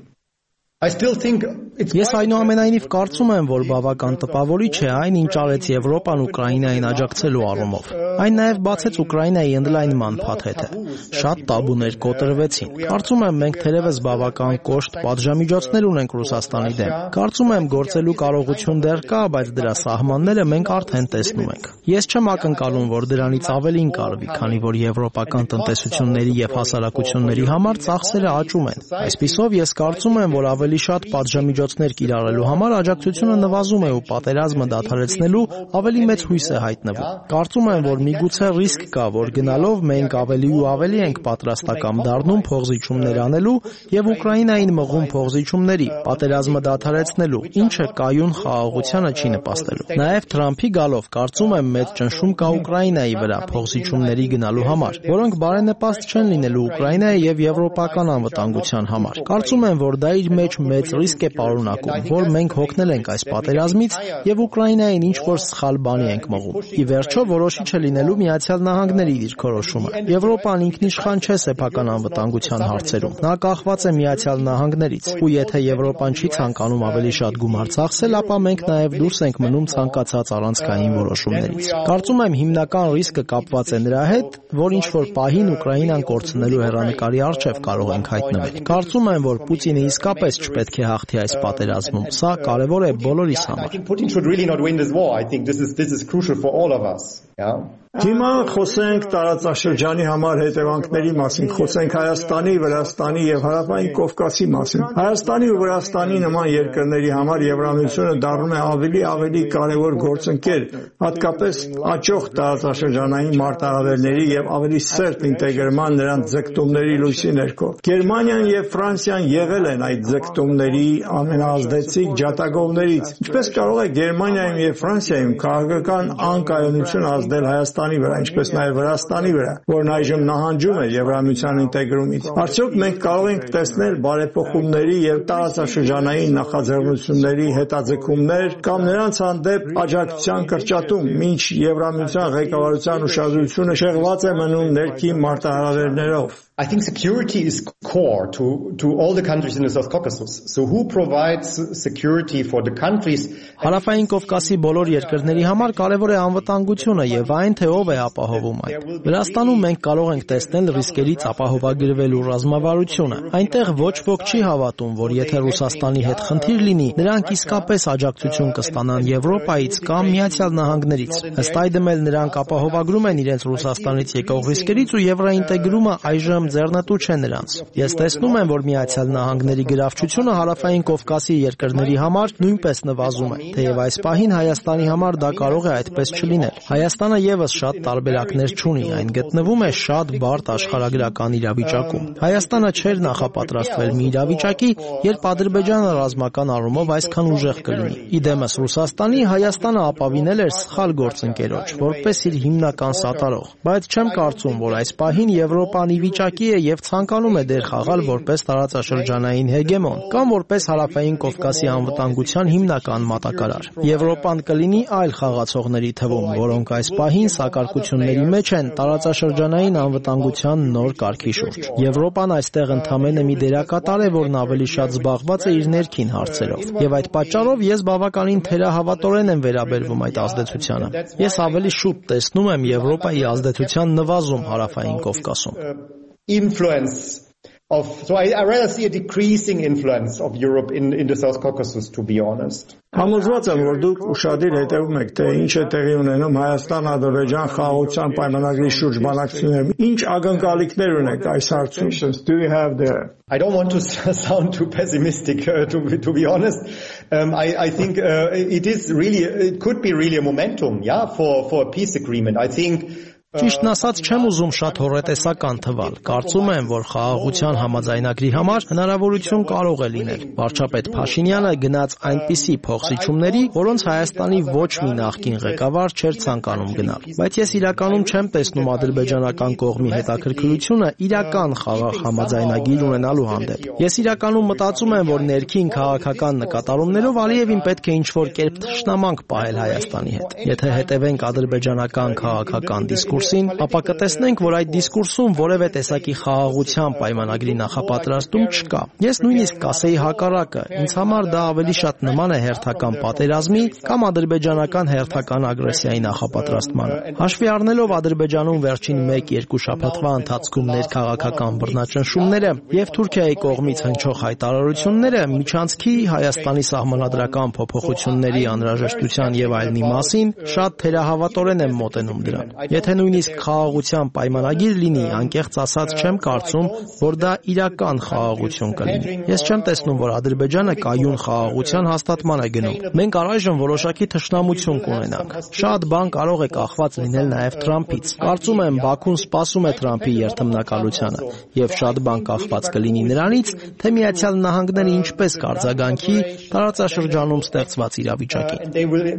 I still think it's Ես այնուամենայնիվ կարծում եմ, որ բավական տպավորիչ է այն, ինչ արեց Եվրոպան Ուկրաինային աջակցելու առումով։ Այն նաև բացեց Ուկրաինայի ընդլայնման փաթեթը։ Շատ տաբուներ կոտրվեցին։ Կարծում եմ, մենք թերևս բավական կոշտ պատժամիջոցներ ունենք Ռուսաստանի դեմ։ Կարծում եմ, գործելու կարողություն դեռ կա, բայց դրա սահմանները մենք արդեն տեսնում ենք։ Ես չեմ ակնկալում, որ դրանից ավելին կարվի, քանի որ եվրոպական տնտեսությունների եւ հասարակությունների համար ծախսերը աճում են։ Այսպիսով, ես կարծում եմ, որ ավելի շատ պատժամիջոցներ կիրառելու համար աջակցությունը նվազում է ու պատերազմը դադարեցնելու ավելի մեծ հույս է հայտնվում։ Կարծում եմ, որ միգուցե ռիսկ կա, որ գնալով մենք ավելի ու ավելի ենք պատրաստական դառնում փոխզիջումներ անելու եւ Ուկրաինային մղում փոխզիջումների, պատերազմը դադարեցնելու, ինչը կայուն խաղաղությանը չի նպաստելու։ Նաեւ Թրամփի գալով կարծում եմ մեծ ճնշում կա Ուկրաինայի վրա փոխզիջումների գնալու համար, որոնք բարենպաստ չեն լինելու Ուկրաինայի եւ եվրոպական անվտանգության համար։ Կարծում եմ, որ դա իր մեջ մեծ ռիսկ է պարունակում, որ մենք հոգնել ենք այս պատերազմից եւ Ուկրաինային ինչ-որ սխալ բանի ենք մղում։ Ի վերջո որոշիչ է լինելու Միացյալ Նահանգների դիրքորոշումը։ Եվրոպան ինքնիշխան չէ սեփական անվտանգության հարցերում։ Նա կախված է Միացյալ Նահանգներից, ու եթե Եվրոպան չի ցանկանում ավելի շատ գումար ծախսել, ապա մենք նաեւ դուրս ենք մնում ցանկացած առանցքային որոշումներից։ Կարծում եմ հիմնական ռիսկը կապված է նրա հետ, որ ինչ-որ պահին Ուկրաինան կորցնելու հեռանկարի առջև կարող ենք հայտնվել։ Կարծում եմ, որ Պուտինը իսկապես չպետք է հաղթի այս պատերազմում։ Սա կարևոր է բոլորիս համար։ I think Putin should really not win this war. I think this is this is crucial for all of us. Yeah. Հիմա խոսենք տարածաշրջանի համար հետևանքների մասին, խոսենք Հայաստանի, Վրաստանի եւ Հարավային Կովկասի մասին։ Հայաստանի ու Վրաստանի նման երկրների համար Եվրամիությունը դառնում է ավելի ավելի կարևոր գործընկեր, հատկապես աճող տարածաշրջանային մարտահրավերների եւ ավելի սերտ ինտեգրման նրանց ձգտումների լույսի ներքո։ Գերմանիան եւ Ֆրանսիան եղել են այդ ձգտումների ամենաազդեցիկ ջատագովներից։ Ինչպես կարող է Գերմանիայում եւ Ֆրանսիայում քաղաքական անկայունություն ազդել Հայաստանի վրա, ինչպես նաև Վրաստանի վրա, որն այժմ նահանջում է Եվրամիության ինտեգրումից։ Արդյոք մենք կարող ենք տեսնել բարեփոխումների եւ տարածաշրջանային նախաձեռնությունների հետաձգումներ կամ նրանց հանդեպ աջակցության կրճատում, մինչ Եվրամիության ղեկավարության ուշադրությունը շեղված է մնում ներքին մարտահրավերներով։ I think security is core to to all the countries in the South Caucasus. So who provides security for the countries? Հարավային Կովկասի բոլոր երկրների համար կարևոր է անվտանգությունը եւ այն թե ով է ապահովում այդ։ Վրաստանում մենք կարող ենք տեսնել ռիսկերից ապահովագրվելու ռազմավարությունը։ Այնտեղ ոչ ոք չի հավատում, որ եթե Ռուսաստանի հետ խնդիր լինի, նրանք իսկապես աջակցություն կստանան Եվրոպայից կամ Միացյալ Նահանգներից։ Ըստ այդմ էլ նրանք ապահովագրում են իրենց Ռուսաստանից եկող ռիսկերից ու եվրոինտեգրումը այժմ ձեռնտու չէ նրանց։ Ես տեսնում եմ, որ Միացյալ Նահանգների գրավչությունը Հարավային Կովկասի երկրների համար նույնպես նվազում է, թեև այս պահին Հայաստանի համար դա կարող է այդպես չլինել։ Հայաստանը եւս շատ տարբերակներ չունի, այն գտնվում է շատ բարդ աշխարհագրական իրավիճակում։ Հայաստանը չէր նախապատրաստվել մի իրավիճակի, երբ Ադրբեջանը ռազմական առումով այսքան ուժեղ կլինի։ Իդեմս Ռուսաստանի Հայաստանը ապավինել էր սխալ գործընկերոջ, որպես իր հիմնական սատարող, բայց չեմ կարծում, որ այս պահին Եվրոպան ի վիճակի է եւ ցանկանում է դեր խաղալ որպես տարածաշրջանային հեգեմոն կամ որպես Հարավային Կովկասի անվտանգության հիմնական մատակարար։ Եվրոպան կլինի այլ խաղացողների թվում, որոնք այս պահին սակարկությունների մեջ են տարածաշրջանային անվտանգության նոր կարգի շուրջ։ Եվրոպան այստեղ ընդամենը մի դերակատար է, որն ավելի շատ զբաղված է իր ներքին հարցերով։ Եվ այդ պատճառով ես բավականին թերահավատորեն եմ վերաբերվում այդ ազդեցությանը։ Ես ավելի շուտ տեսնում եմ Եվրոպայի ազդեցության նվազում Հարավային Կովկասում։ Influence of, so I, I rather see a decreasing influence of Europe in, in the South Caucasus, to be honest. Համոզված եմ, որ դուք ուշադիր հետևում եք, թե ինչ է տեղի ունենում Հայաստան-Ադրբեջան խաղաղության պայմանագրի շուրջ բանակցություններում, ինչ ակնկալիքներ ունեք այս հարցում? Do you have there? I don't want to sound too pessimistic, uh, to, to be honest. Um, I, I think uh, it is really, it could be really a momentum, yeah, for, for a peace agreement. I think Ճիշտն ասած չեմ ուզում շատ հոռետեսական թվալ։ Կարծում եմ, որ խաղաղության համաձայնագրի համար հնարավորություն կարող է լինել։ Վարչապետ Փաշինյանը գնաց այնպիսի փոխզիջումների, որոնց Հայաստանի ոչ մի նախկին ղեկավար չէր ցանկանում գնալ։ Բայց ես իրականում չեմ տեսնում ադրբեջանական կողմի հետաքրքրությունը իրական խաղաղ համաձայնագիր ունենալու հանդեպ։ Ես իրականում մտածում եմ, որ ներքին քաղաքական նկատառումներով Ալիևին պետք է ինչ-որ կերպ թշնամանք պահել Հայաստանի հետ։ Եթե հետևենք ադրբեջանական քաղաքական դիսկուրսին, ապա կտեսնենք, որ այդ դիսկուրսում որևէ տեսակի խաղաղության պայմանագրի նախապատրաստում չկա։ Ես նույնիսկ կասեի հակառակը, ինձ համար դա ավելի շատ նման է հերթական պատերազմի կամ ադրբեջանական հերթական ագրեսիայի նախապատրաստմանը։ Հաշվի առնելով Ադրբեջանում վերջին մեկ-երկու շաբաթվա ընթացքում ներքաղաքական բռնաճնշումները եւ Թուրքիայի կողմից հնչող հայտարարությունները միջանցքի Հայաստանի սահմանադրական փոփոխությունների անհրաժեշտության եւ այլնի մասին շատ թերահավատորեն եմ մոտենում դրան։ Եթե նույնիսկ խաղաղության պայմանագիր լինի, անկեղծ ասած չեմ կարծում, որ դա իրական խաղաղություն կլինի։ Ես չեմ տեսնում, որ Ադրբեջանը կայուն խաղաղության հաստատման է գնում։ Մենք առայժմ որոշակի թշնամություն կունենանք։ Շատ բան կարող է կախված լինել նաև Թրամփից։ Կարծում եմ, Բաքուն սպասում է Թրամփի երթմնակալությանը, եւ շատ բան կախված կլինի նրանից, թե Միացյալ Նահանգները ինչպես կարձագանքի տարածաշրջանում ստեղծված իրավիճակին։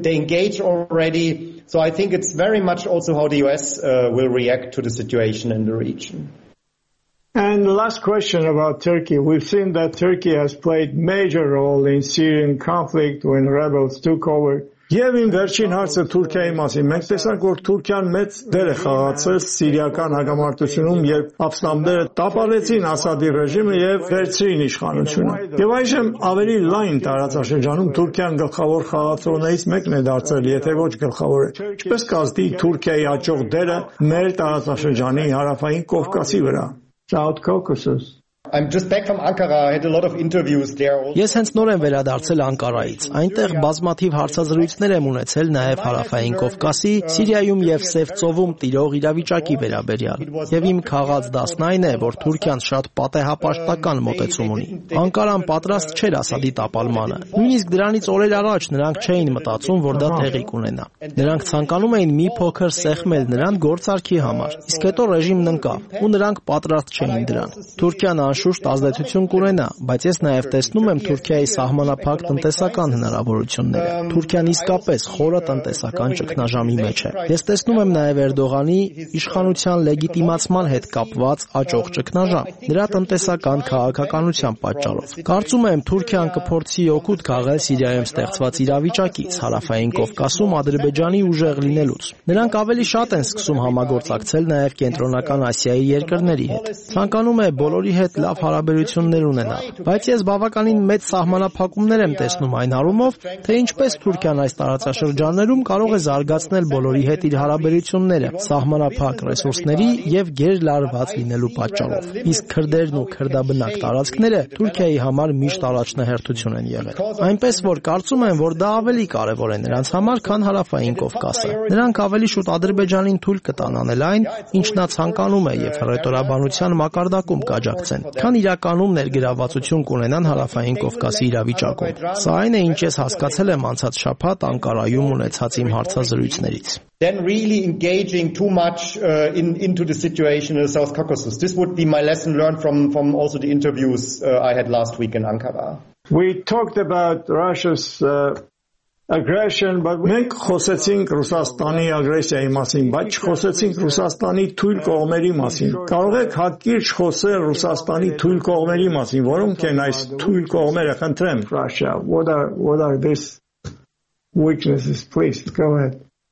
So I think it's very much also how the U S uh, will react to the situation in the region. And the last question about Turkey. We've seen that Turkey has played major role in Syrian conflict when rebels took over. Եվ իմ վերջին հարցը Թուրքիայի մասին։ Մենք տեսանք, որ Թուրքիան մեծ դեր է խաղացել սիրիական հակամարտությունում, երբ ապստամբները տապալեցին Ասադի ռեժիմը եւ վերցրին իշխանությունը։ Եվ այժմ ավելի լայն տարածաշրջանում Թուրքիան գլխավոր խաղացողներից մեկն է դարձել, եթե ոչ գլխավորը։ Ինչպես կազդի Թուրքիայի աճող դերը մեր տարածաշրջանի հարավային Կովկասի վրա? South Caucasus. I'm just back from Ankara. I had a lot of interviews there also. Ես հենց նոր եմ վերադարձել Անկարայից։ Այնտեղ բազմաթիվ հարցազրույցներ եմ ունեցել նաև հարավային Կովկասի, Սիրիայում եւ Սև ծովում տիրող իրավիճակի վերաբերյալ։ Եվ իմ քաղած դասն այն է, որ Թուրքիան շատ պատեհապաշտական մոտեցում ունի։ Անկարան պատրաստ չէր Ասադի տապալմանը։ Նույնիսկ դրանից օրեր առաջ նրանք չէին մտածում, որ դա տեղի կունենա։ Նրանք ցանկանում էին մի փոքր սեղմել նրան գործարքի համար։ Իսկ հետո ռեժիմն ընկավ, ու նրանք պատրաստ չէին դրան։ Թուրքիան անշուշտ ազդեցություն կունենա, բայց ես նաև տեսնում եմ Թուրքիայի սահմանափակ տնտեսական հնարավորությունները։ Թուրքիան իսկապես խորը տնտեսական ճգնաժամի մեջ է։ Ես տեսնում եմ նաև Էրդողանի իշխանության լեգիտիմացման հետ կապված աճող ճգնաժամ, նրա տնտեսական քաղաքականության պատճառով։ Կարծում եմ Թուրքիան կփորձի օգուտ քաղել Սիրիայում ստեղծված իրավիճակից, հարավային Կովկասում Ադրբեջանի ուժեղ լինելուց։ Նրանք ավելի շատ են սկսում համագործակցել նաև Կենտրոնական Ասիայի երկրների հետ։ Ցանկանում է բոլորի հետ լավ հարաբերություններ ունենալ, բայց ես բավականին մեծ սահմանափակումներ եմ տեսնում այն առումով, թե ինչպես Թուրքիան այս տարածաշրջաններում կարող է զարգացնել բոլորի հետ իր հարաբերությունները սահմանափակ ռեսուրսների եւ գերլարված լինելու պատճառով։ Իսկ քրդերն ու քրդաբնակ տարածքները Թուրքիայի համար միշտ առաջնահերթություն են եղել։ Այնպես որ կարծում եմ, որ դա ավելի կարևոր է նրանց համար, քան հարավային Կովկասը։ Նրանք ավելի շուտ Ադրբեջանին թույլ կտան անել այն, ինչ նա ցանկանում է եւ հռետորաբանության մակարդակում կաջակցեն, քան իրականում ներգրավվածություն կունենան հարավային Կովկասի իրավիճակում։ Սա այն է, ինչ ես հասկացել եմ անցած շաբաթ Անկարայում ունեցած իմ հարցազրույցներից։ Then really engaging too much uh, in, into the situation in the South Caucasus. This would be my lesson learned from, from also the interviews uh, I had last week in Ankara. We talked about Russia's uh, aggression, but մենք խոսեցինք Ռուսաստանի ագրեսիայի մասին, բայց չխոսեցինք Ռուսաստանի թույլ կողմերի մասին։ Կարող եք հակիրճ խոսել Ռուսաստանի թույլ կողմերի մասին, որոնք են այս թույլ կողմերը, խնդրեմ։ Russia, what are what are these weaknesses, please go ahead.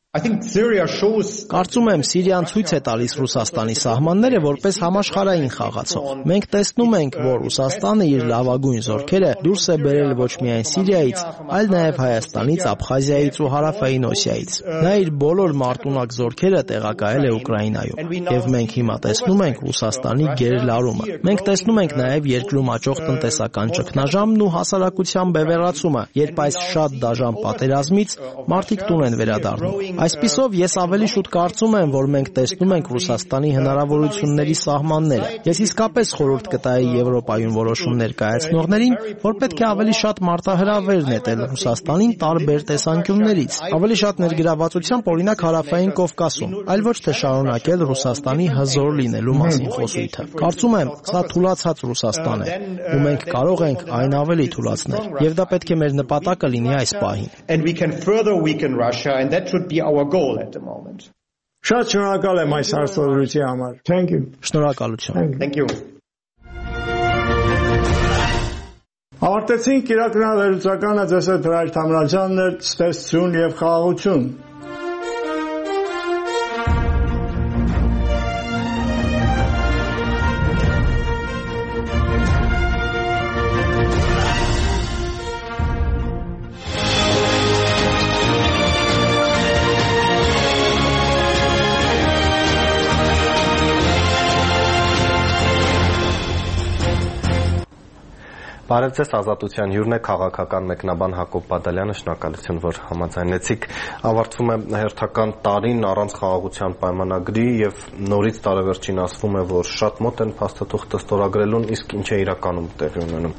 I think Syria shows Կարծում եմ Սիրիան ցույց է տալիս Ռուսաստանի սահմանները որպես համաշխարհային խաղացող։ Մենք տեսնում ենք, որ Ռուսաստանը իր լավագույն զորքերը դուրս է բերել ոչ միայն Սիրիայից, այլ նաև Հայաստանից, Աբխազիայից ու Հարավային Օսիայից։ Նա իր բոլոր մարտունակ զորքերը տեղակայել է Ուկրաինայում, եւ մենք հիմա տեսնում ենք Ռուսաստանի գերլարումը։ Մենք տեսնում ենք նաև երկրում աճող տնտեսական ճգնաժամն ու հասարակության բևեռացումը, երբ այս շատ դաժան պատերազմից մարդիկ տուն են վերադառնում։ Այսպիսով ես ավելի շուտ կարծում եմ, որ մենք տեսնում ենք Ռուսաստանի հնարավորությունների սահմանները։ Ես իսկապես խորհուրդ կտայի Եվրոպայում որոշումներ կայացնողներին, որ պետք է ավելի շատ մարտահրավեր նետել Ռուսաստանին տարբեր տեսանկյուններից, ավելի շատ ներգրավվածությամբ օրինակ Հարավային Կովկասում, այլ ոչ թե շարունակել Ռուսաստանի հզոր լինելու մասին խոսույթը։ Կարծում եմ, սա թուլացած Ռուսաստան է, ու մենք կարող ենք այն ավելի թուլացնել, եւ դա պետք է մեր նպատակը լինի այս պահին։ And we can further weaken Russia, and that should be our goal at the moment. Շատ շնորհակալ եմ այս հարցադրության համար։ Thank you. Շնորհակալություն։ Thank you. Ավարտեցինք իրականավերուցականը ձեզ հետ Հրայր Թամրազյանն էր, ստեղծություն եւ խաղաղություն։ Բարև ձեզ, Ազատության հյուրն է քաղաքական մեկնաբան Հակոբ Բադալյանը, շնորհակալություն, որ համաձայնեցիք։ Ավարտվում է հերթական տարին առանց խաղաղության պայմանագրի եւ նորից տարեվերջին ասվում է, որ շատ մոտ են փաստաթուղթը ստորագրելուն, իսկ ինչ է իրականում տեղի ունենում։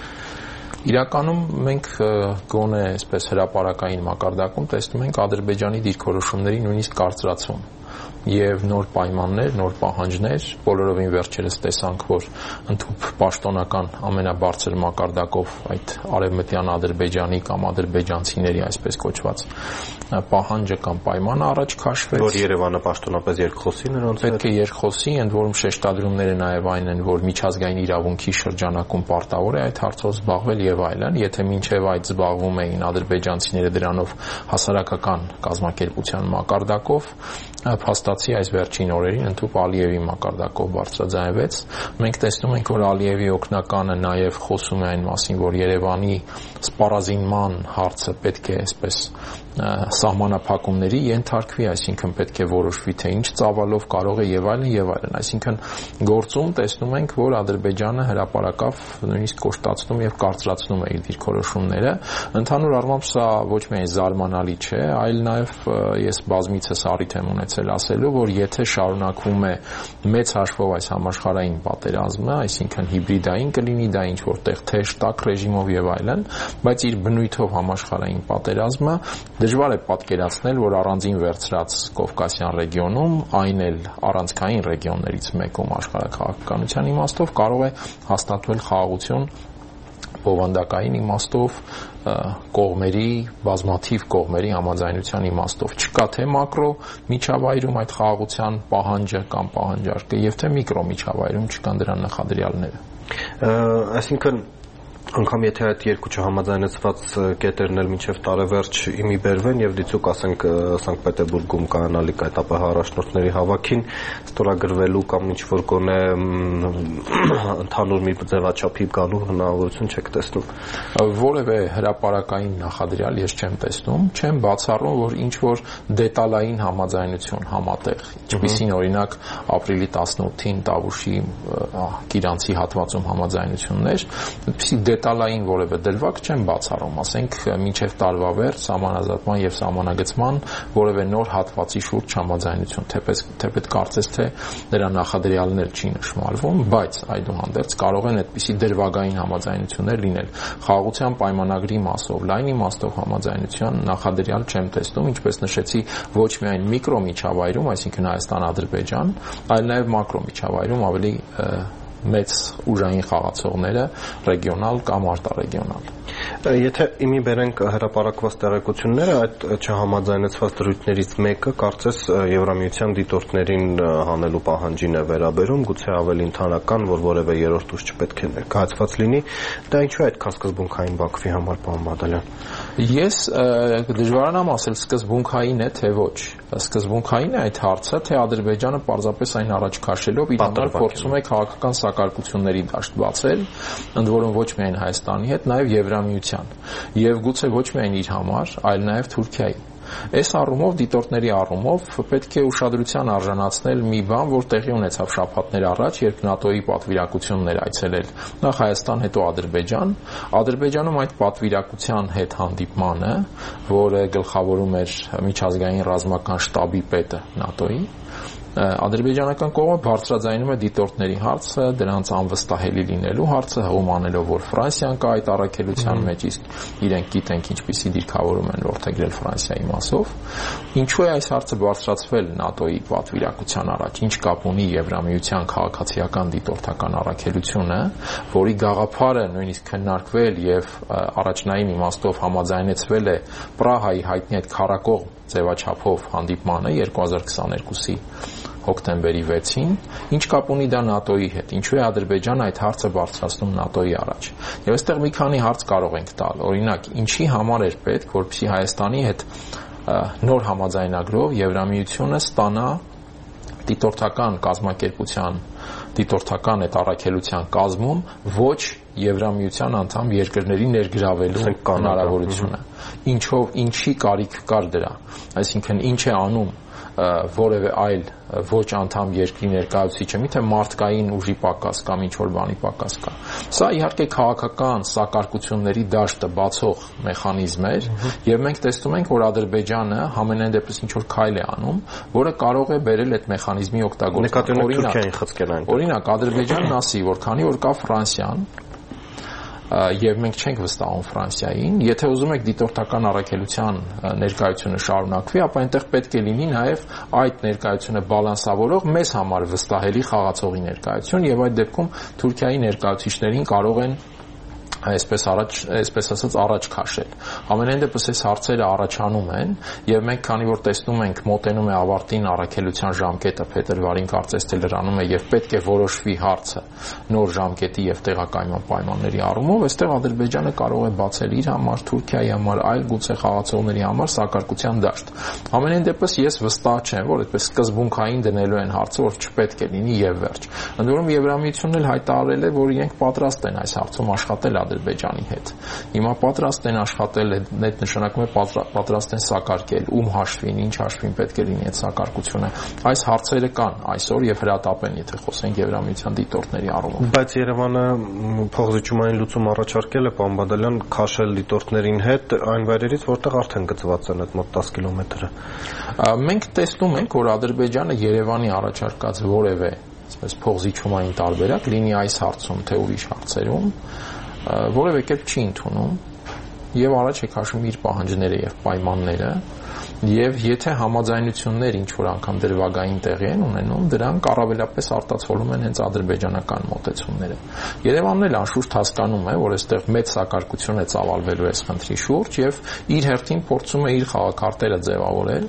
Իրականում մենք գոնե այսպես հրապարակային մակարդակում տեսնում ենք Ադրբեջանի դիրքորոշումների նույնիսկ կարծրացում եւ նոր պայմաններ, նոր պահանջներ, բոլորովին վերջերս տեսանք, որ ընդհանուր պաշտոնական ամենաբարձր մակարդակով այդ արևմտյան Ադրբեջանի կամ ադրբեջանցիների այսպես կոչված պահանջը կամ պայմանը առաջ քաշվեց, որ Երևանը պաշտոնապես երկխոսի նրանց պետք է երկխոսի, ընդ որում շեշտադրումները նաեւ այն են, որ միջազգային իրավունքի շրջանակում պարտավոր է այդ հարցով զբաղվել եւ այլն, եթե մինչեւ այդ զբաղվում էին ադրբեջանցիները դրանով հասարակական կազմակերպության մակարդակով, փաստացի այս վերջին օրերին ընդհանուր Ալիևի մակարդակով բարձրաձայնվեց։ Մենք տեսնում ենք, որ Ալիևի օգնականը նաև խոսում է այն մասին, որ Երևանի սպառազինման հարցը պետք է այսպես սահմանափակումների ենթարկվի, այսինքն պետք է որոշվի, թե ինչ ծավալով կարող է եւ այլն եւ այլն։ Այսինքն գործում տեսնում ենք, որ Ադրբեջանը հրապարակավ նույնիսկ կոշտացնում եւ կարծրացնում է իր դիրքորոշումները։ Ընդհանուր առմամբ սա ոչ միայն զարմանալի չէ, այլ նաեւ ես բազմիցս առիթ եմ ունեցել ասելու, որ եթե շարունակվում է մեծ հաշվով այս համաշխարհային պատերազմը, այսինքն հիբրիդային կլինի դա ինչ որտեղ թեժ տաք ռեժիմով եւ այլն, բայց իր բնույթով համաշխարհային պատերազմը դժվար է պատկերացնել, որ առանձին վերցրած Կովկասյան ռեգիոնում, այն էլ առանցքային ռեգիոններից մեկում աշխարհաքաղաքականության իմաստով կարող է հաստատվել խաղաղություն բովանդակային իմաստով կողմերի, բազմաթիվ կողմերի համաձայնության իմաստով։ Չկա թե մակրո միջավայրում այդ խաղաղության պահանջը կամ պահանջարկը, եւ թե միկրո միջավայրում չկան դրան նախադրյալները։ Այսինքն անգամ եթե այդ երկու չհամաձայնեցված կետերն էլ մինչև տարեվերջ իմի բերվեն եւ դիցուկ ասենք Սանկտ Պետերբուրգում կանալիք այդ ԱՊՀ առաջնորդների հավաքին ստորագրվելու կամ ինչ որ գոնե ընդհանուր մի ձևաչափի գալու հնարավորություն չեք տեսնում։ Որևէ հրապարակային նախադրյալ ես չեմ տեսնում, չեմ բացառում, որ ինչ որ դետալային համաձայնություն համատեղ, ինչպիսին օրինակ ապրիլի տասնութին Տավուշի Կիրանցի հատվածում համաձայնություններ, այդպիսի դետալային որևէ դրվագ չեմ բացառում, ասենք մինչև տարվա վերջ սահմանազատման եւ սահմանագծման որևէ նոր հատվածի շուրջ համաձայնություն, թեպետ կարծես թե դրա նախադրյալներ չի նշмарվում, բայց այդուհանդերձ կարող են այդպիսի դրվագային համաձայնություններ լինել։ Խաղաղության պայմանագրի մասով, լայն իմաստով համաձայնության նախադրյալ չեմ տեսնում, ինչպես նշեցի, ոչ միայն միկրո միջավայրում, այսինքն Հայաստան-Ադրբեջան, այլ նաեւ մակրո միջավայրում ավելի մեծ ուժային խաղացողները ռեգիոնալ կամ արտարեգիոնալ։ Եթե իմի բերենք հրապարակված տեղեկությունները, այդ չհամաձայնեցված դրույթներից մեկը կարծես Եվրամիության դիտորդներին հանելու պահանջին է վերաբերում, գուցե ավելի ընդհանրական, որ որևէ երրորդ ուժ չպետք է ներկայացված լինի, դա ինչու է այդքան սկզբունքային Բաքվի համար, պարոն Բադալյան։ Ես դժվարանամ ասել սկզբունքային է թե ոչ։ Սկզբունքային է այդ հարցը, թե Ադրբեջանը պարզապես այն առաջ քաշելով իր համար փորձում է քաղաքական սակարկությունների դաշտ բացել, ընդ որում ոչ միայն Հայաստանի հետ, նաև Եվրամիության, եւ գուցե ոչ միայն իր համար, այլ նաև Թուրքիայի։ Այս առումով, դիտորդների առումով պետք է ուշադրության արժանացնել մի բան, որ տեղի ունեցավ շաբաթներ առաջ, երբ ՆԱՏՕ-ի պատվիրակությունն էր այցելել նախ Հայաստան, հետո Ադրբեջան։ Ադրբեջանում այդ պատվիրակության հետ հանդիպմանը, որը գլխավորում էր միջազգային ռազմական շտաբի պետը ՆԱՏՕ-ի, ադրբեջանական կողմը բարձրաձայնում է դիտորդների հարցը, դրանց անվստահելի լինելու հարցը, հողում անելով, որ Ֆրանսիան կա այդ առաքելության մեջ, իսկ իրենք գիտենք ինչպիսի դիրքավորում են որդեգրել Ֆրանսիայի մասով։ Ինչու է այս հարցը բարձրացվել ՆԱՏՕ-ի պատվիրակության առաջ, ինչ կապ ունի Եվրամիության քաղաքացիական դիտորդական առաքելությունը, որի գաղափարը նույնիսկ քննարկվել եւ առաջնային իմաստով համաձայնեցվել է Պրահայի հայտնի այդ քառակողմ ձևաչափով հանդիպմանը երկու հազար քսաներկուսի հոկտեմբերի վեցին, ինչ կապ ունի դա ՆԱՏՕ-ի հետ, ինչու է Ադրբեջանը այդ հարցը բարձրացնում ՆԱՏՕ-ի առաջ։ Եվ այստեղ մի քանի հարց կարող ենք տալ, օրինակ, ինչի համար էր պետք, որպեսզի Հայաստանի հետ նոր համաձայնագրով Եվրամիությունը ստանա դիտորդական կազմակերպության, դիտորդական այդ առաքելության կազմում ոչ Եվրամիության անդամ երկրների ներգրավելու հնարավորությունը։ Ինչով, ինչի կարիք կար դրա, այսինքն ինչ է անում որևէ այլ ոչ անդամ երկրի ներկայացուցիչը, միթե մարդկային ուժի պակաս կամ ինչ-որ բանի պակաս կա։ Սա իհարկե քաղաքական սակարկությունների դաշտը բացող մեխանիզմ էր, եւ մենք տեսնում ենք, որ Ադրբեջանը համենայն դեպս ինչ-որ քայլ է անում, որը կարող է բերել այդ մեխանիզմի օգտագործման։ Օրինակ, օրինակ Ադրբեջանն ասի, որ քանի որ կա Ֆրանսիան, եւ մենք չենք վստահում Ֆրանսիային, եթե ուզում եք դիտորդական առաքելության ներկայությունը շարունակվի, ապա այնտեղ պետք է լինի նաեւ այդ ներկայությունը բալանսավորող մեզ համար վստահելի խաղացողի ներկայություն, եւ այդ դեպքում Թուրքիայի ներկայացուցիչներին կարող են այսպես առաջ, այսպես ասած առաջ քաշել։ Ամենայն դեպս այս հարցերը առաջանում են եւ մենք քանի որ տեսնում ենք մոտենում է ավարտին առաքելության ժամկետը փետրվարին կարծես թե լրանում է եւ պետք է որոշվի հարցը նոր ժամկետի եւ տեղակայման պայմանների առումով, այստեղ Ադրբեջանը կարող է բացել իր համար, Թուրքիայի համար, այլ գուցե խաղացողների համար սակարկության դաշտ։ Ամենայն դեպս ես վստահ չեմ, որ այդպես սկզբունքային դնելու են հարցը, որ չպետք է լինի եւ վերջ։ Ընդ որում Եվրամիությունն էլ հայտարարել է, որ իրենք պատրաստ են այս հարցում աշխատել Ադրբեջանի հետ։ Հիմա պատրաստ են աշխատել, այդ նշանակում է պատրաստ են սակարկել, ում հաշվին, ինչ հաշվին պետք է լինի այդ սակարկությունը։ Այս հարցերը կան այսօր եւ հրատապ են, եթե խոսենք Եվրամիության դիտորդների առումով։ Բայց Երևանը փոխզիջումային լուծում առաջարկել է, պարոն Բադալյան, քաշել դիտորդներին հետ այն վայրերից, որտեղ արդեն գծված են այդ մոտ դես կիլոմետրը։ Մենք տեսնում ենք, որ Ադրբեջանը Երևանի առաջարկած որևէ, այսպես փոխզիջումային տարբերակ լինի այս հարցում, թե ուրիշ հարցերում, որևէ կերպ չի ընդունում եւ առաջ է քաշում իր պահանջները եւ պայմանները եւ եթե համաձայնություններ ինչ որ անգամ դրվագային տեղի են ունենում, դրանք առավելապես արտացոլում են հենց ադրբեջանական մոտեցումները։ Երևանն էլ անշուշտ հասկանում է, որ այստեղ մեծ սակարկություն է ծավալվելու այս խնդրի շուրջ եւ իր հերթին փորձում է իր խաղակարտերը ձևավորել,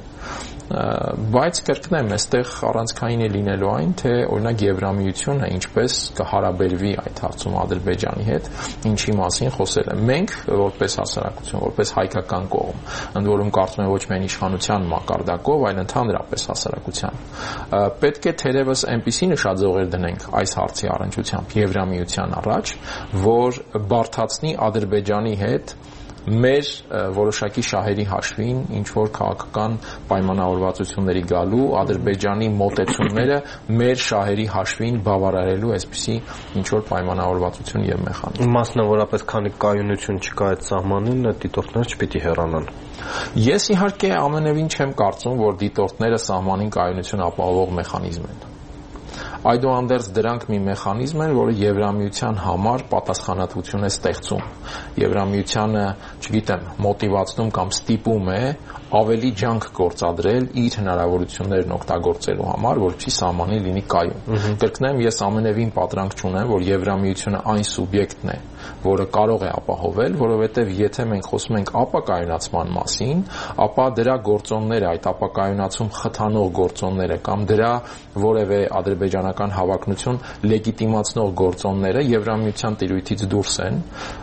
բայց կրկնեմ, այստեղ առանցքային է լինելու այն, թե օրինակ Եվրամիությունը ինչպես կհարաբերվի այդ հարցում Ադրբեջանի հետ, ինչի մասին խոսել է։ Մենք որպես հասարակություն, որպես հայկական կողմ, ընդ որում կարծում եմ ոչ միայն իշխանության մակարդակով, այլ ընդհանրապես հասարակության, պետք է թերևս այնպիսի նշաձողեր դնենք այս հարցի առնչությամբ Եվրամիության առաջ, որ բարդացնի Ադրբեջանի հետ մեր որոշակի շահերի հաշվին ինչ որ քաղաքական պայմանավորվածությունների գալու, Ադրբեջանի մոտեցումները մեր շահերի հաշվին բավարարելու այսպիսի ինչ որ պայմանավորվածություն եւ մեխանիզմ։ Մասնավորապես, քանի կայունություն չկա այդ սահմանին, դիտորդները չպիտի հեռանան։ Ես իհարկե ամենևին չեմ կարծում, որ դիտորդները սահմանին կայունություն ապահովող մեխանիզմ են։ Այդուհանդերձ դրանք մի մեխանիզմ են, որը Եվրամիության համար պատասխանատվություն է ստեղծում։ Եվրամիությանը, չգիտեմ, մոտիվացնում կամ ստիպում է ավելի ջանք գործադրել իր հնարավորություններն օգտագործելու համար, որպեսզի սահմանին լինի կայուն։ Կրկնեմ, ես ամենևին պատրանք չունեմ, որ Եվրամիությունը այն սուբյեկտն է, որը կարող է ապահովել, որովհետև եթե մենք խոսում ենք ապակայունացման մասին, ապա դրա գործոնները, այդ ապակայունացում խթանող գործոնները կամ դրա որևէ ադրբեջանական ռազմական հավակնություն լեգիտիմացնող գործոնները Եվրամիության տիրույթից դուրս են,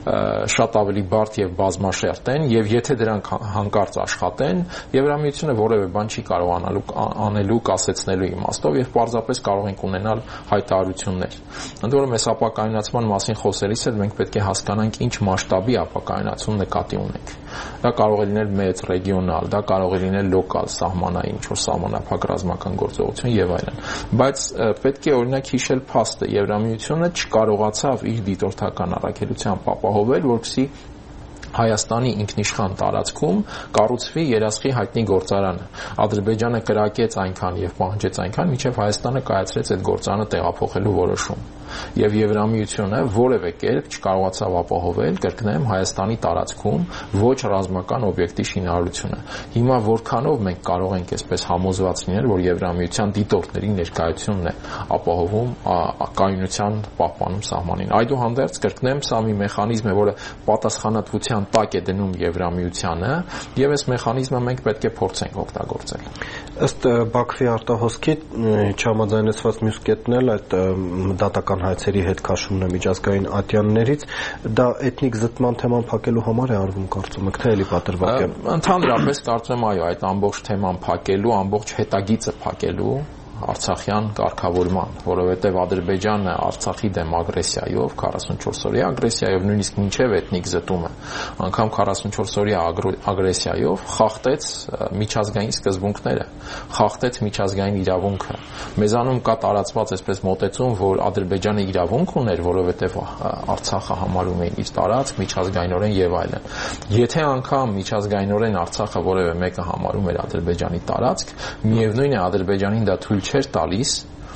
շատ ավելի բարդ եւ բազմաշերտ են, եւ եթե դրանք հանկարծ աշխատեն, Եվրամիությունը որևէ բան չի կարող անելու, կասեցնելու իմաստով եւ պարզապես կարող ենք ունենալ հայտարարություններ։ Ընդ որում այս ապակայունացման մասին խոսելիս էլ մենք պետք է հասկանանք ինչ մասշտաբի ապակայունացում նկատի ունենք։ Դա կարող է լինել մեծ ռեգիոնալ, դա կարող է լինել լոկալ, սահմանային, ինչ-որ սահմանափակ ռազմական գործողություն եւ այլն։ Բայց պետք է օրինակ հիշել փաստը, Եվրամիությունը չկարողացավ իր դիտորդական առաքելությամբ ապահովել, որպեսզի Հայաստանի ինքնիշխան տարածքում կառուցվի երասխի հայտնի գործարանը։ Ադրբեջանը կրակեց այնքան եւ պահանջեց այնքան, մինչեւ Հայաստանը կայացրեց այդ գործարանը տեղափոխելու որոշում։ Եվ Եվրամիությունը որևէ կերպ չկարողացավ ապահովել, կրկնեմ, Հայաստանի տարածքում ոչ ռազմական օբյեկտի շինարարությունը։ Հիմա որքանով մենք կարող ենք այսպես համոզված լինել, որ Եվրամիության դիտորդների ներկայությունն է ապահովում կայունության պահպանում սահմանին։ Այդուհանդերձ, կրկնեմ, սա մի մեխանիզմ է, որը պատասխանատվության տակ է դնում Եվրամիությանը, եւ այս մեխանիզմը մենք պետք է փորձենք օգտագործել։ Ըստ Բաքվի արտահոսքի չհամաձայնեցված մյուս կետն էլ այդ դատական հայցերի հետ քաշումն է միջազգային ատյաններից, դա էթնիկ զտման թեման փակելու համար է արվում, կարծում եք, թե էլի պատրվակ է։ Ընդհանրապես կարծում եմ, այո, այդ ամբողջ թեման փակելու, ամբողջ հետագիծը փակելու Արցախյան կարգավորման, որովհետև Ադրբեջանը Արցախի դեմ ագրեսիայով, քառասունչորս օրյա ագրեսիայով, նույնիսկ մինչև էթնիկ զտումը, անգամ քառասունչորս օրյա ագրեսիայով խախտեց միջազգային սկզբունքները, խախտեց միջազգային իրավունքը։ Մեզանում կա տարածված այսպես մոտեցում, որ Ադրբեջանը իրավունք ուներ, որովհետև Արցախը համարում էին իր տարածք, միջազգայինորեն եւ այլն։ Եթե անգամ միջազգայինորեն Արցախը որևէ մեկը համարում էր Ադրբեջանի տարածք, միևնույն է Ադրբեջանին դա թույլ չէր տալիս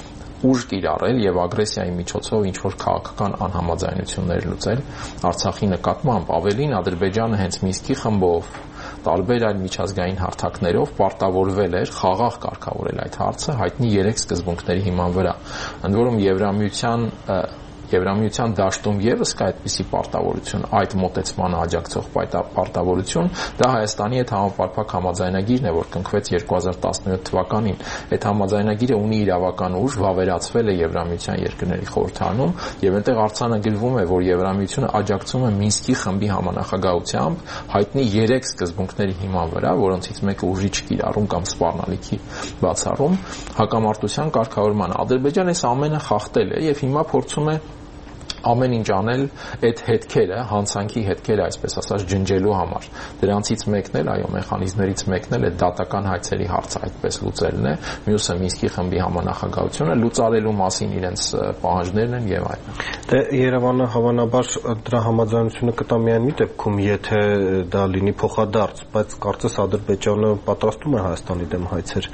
ուժ կիրառել եւ ագրեսիայի միջոցով ինչ որ քաղաքական անհամաձայնություններ լուծել Արցախի նկատմամբ։ Ավելին, Ադրբեջանը հենց Մինսկի խմբով, տարբեր այլ միջազգային հարթակներով պարտավորվել էր խաղաղ կարգավորել այդ հարցը հայտնի երեք սկզբունքների հիման վրա։ Ընդ որում Եվրամիության Եվրամիության դաշտում եւս կա այդպիսի պարտավորություն, այդ մոտեցմանը աջակցող պարտավորություն, դա Հայաստանի հետ համապարփակ համաձայնագիրն է, որ կնքվեց երկու հազար տասնյոթ թվականին։ Այդ համաձայնագիրը ունի իրավական ուժ, վավերացվել է Եվրամիության երկրների խորհրդարանում, եւ այնտեղ արձանագրվում է, որ Եվրամիությունը աջակցում է Մինսկի խմբի համանախագահությամբ հայտնի երեք սկզբունքների հիման վրա, որոնցից մեկը ուժի չկիրառում կամ սպառնալիքի բացառում, հակամարտության կարգավորման։ Ադրբեջանը այս ամենը խախտել է եւ հիմա փորձում է ամեն ինչ անել այդ հետքերը, հանցանքի հետքերը, այսպես ասած, ջնջելու համար։ Դրանցից մեկն էլ, այո, մեխանիզմներից մեկն էլ է դատական հայցերի հարցը այդպես լուծելն է, մյուսը Մինսկի խմբի համանախագահությունը լուծարելու մասին իրենց պահանջներն են եւ այլն։ Դե Երևանը հավանաբար դրա համաձայնությունը կտա միայն մի դեպքում, եթե դա լինի փոխադարձ, բայց կարծես Ադրբեջանը պատրաստում է Հայաստանի դեմ հայցեր։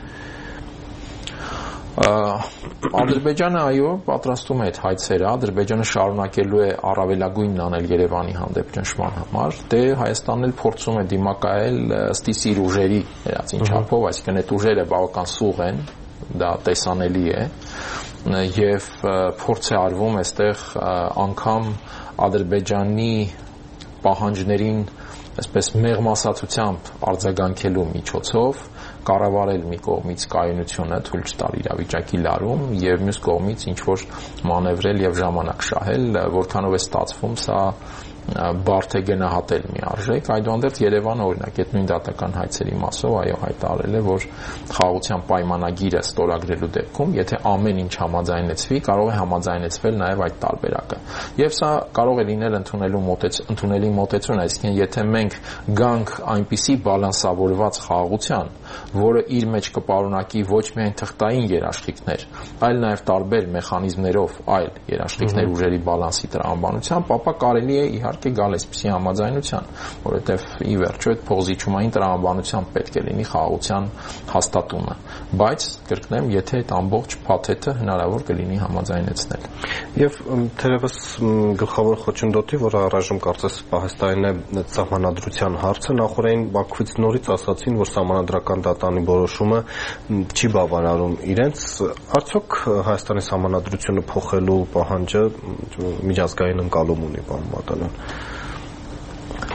Ադրբեջանը այո պատրաստում է այդ հայցերը, Ադրբեջանը շարունակելու է առավելագույնն անել Երևանի հանդեպ ճնշման համար, դե Հայաստանն էլ փորձում է դիմակայել ըստ իր ուժերի ներածին չափով, այսինքն այդ ուժերը բավական սուղ են, դա տեսանելի է, եւ փորձ է արվում այստեղ անգամ Ադրբեջանի պահանջներին այսպես մեղմասացությամբ արձագանքելու միջոցով կառավարել մի կողմից կայունությունը, թույլ չտալ իրավիճակի լարում եւ մյուս կողմից ինչ որ մանևրել եւ ժամանակ շահել, որքանով է ստացվում, սա բարդ է գնահատել մի արժեք։ Այդուհանդերձ Երևանը օրինակ այդ նույն դատական հայցերի մասով այո հայտարարել է, որ խաղաղության պայմանագիրը ստորագրելու դեպքում, եթե ամեն ինչ համաձայնեցվի, կարող է համաձայնեցվել նաեւ այդ տարբերակը։ Եվ սա կարող է լինել ընդունելու մոտեց, ընդունելի մոտեցում, այսինքն եթե մենք գանք այնպիսի բալանսավորված խաղաղության, որը իր մեջ կպարունակի ոչ միայն թղթային երաշխիքներ, այլ նաեւ տարբեր մեխանիզմներով այլ երաշխիքներ ուժերի բալանսի տրամաբանությամբ, ապա կարելի է իհարկե գալ այսպիսի համաձայնության, որովհետև ի վերջո այդ փոխզիջումային տրամաբանությամբ պետք է լինի խաղաղության հաստատումը, բայց կրկնեմ, եթե այդ ամբողջ փաթեթը հնարավոր կլինի համաձայնեցնել։ Եվ թերևս գլխավոր խոչընդոտի, որ առայժմ կարծես Պահեստային է սահմանադրության հարցը, նախորդին Բաքվից նորից ասացին, որ սահմանադրական դատանի որոշումը չի բավարարում իրենց, արդյոք Հայաստանի սահմանադրությունը փոխելու պահանջը միջազգային ընկալում ունի, պարոն Մատալյան։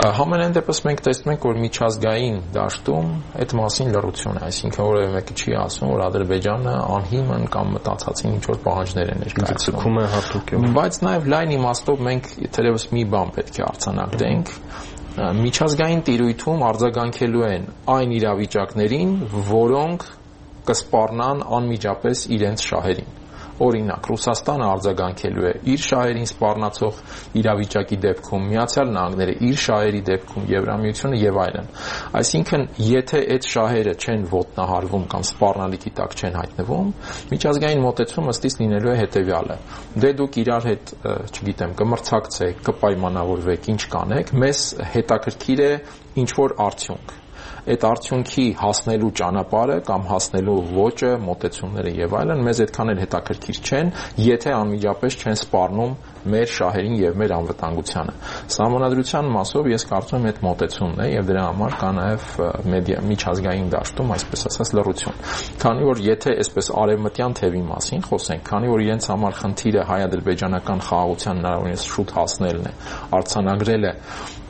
Համենայն դեպս մենք տեսնում ենք, որ միջազգային դաշտում այդ մասին լռություն է, այսինքն որևէ մեկը չի ասում, որ Ադրբեջանը անհիմն կամ մտածածին ինչ որ պահանջներ է ներկայացնում։ Բայց նաև լայն իմաստով մենք թերևս մի բան պետք է արձանագրենք, միջազգային տիրույթում արձագանքելու են այն իրավիճակներին, որոնք կսպառնան անմիջապես իրենց շահերին։ Օրինակ, Ռուսաստանը արձագանքելու է իր շահերին սպառնացող իրավիճակի դեպքում, Միացյալ Նահանգները իր շահերի դեպքում, Եվրամիությունը եւ այլն։ Այսինքն, եթե այդ շահերը չեն ոտնահարվում կամ սպառնալիքի տակ չեն հայտնվում, միջազգային մոտեցումը ըստիս լինելու է հետեւյալը. դե դուք իրար հետ, չգիտեմ, կմրցակցեք, կպայմանավորվեք, ինչ կանեք, մեզ հետաքրքիր է ինչ որ արդյունք։ Այդ արդյունքի հասնելու ճանապարհը կամ հասնելու ոճը, մոտեցումները եւ այլն մեզ այդքան էլ հետաքրքիր չեն, եթե անմիջապես չեն սպառնում մեր շահերին եւ մեր անվտանգությանը։ Սահմանադրության մասով ես կարծում եմ այդ մոտեցումն է եւ դրա համար կա նաեւ մեդիա միջազգային դաշտում, այսպես ասած, լռություն։ Քանի որ եթե այսպես արևմտյան թևի մասին խոսենք, քանի որ իրենց համար խնդիրը հայ-ադրբեջանական խաղաղության հնարավորինս շուտ հասնելն է, արձանագրել է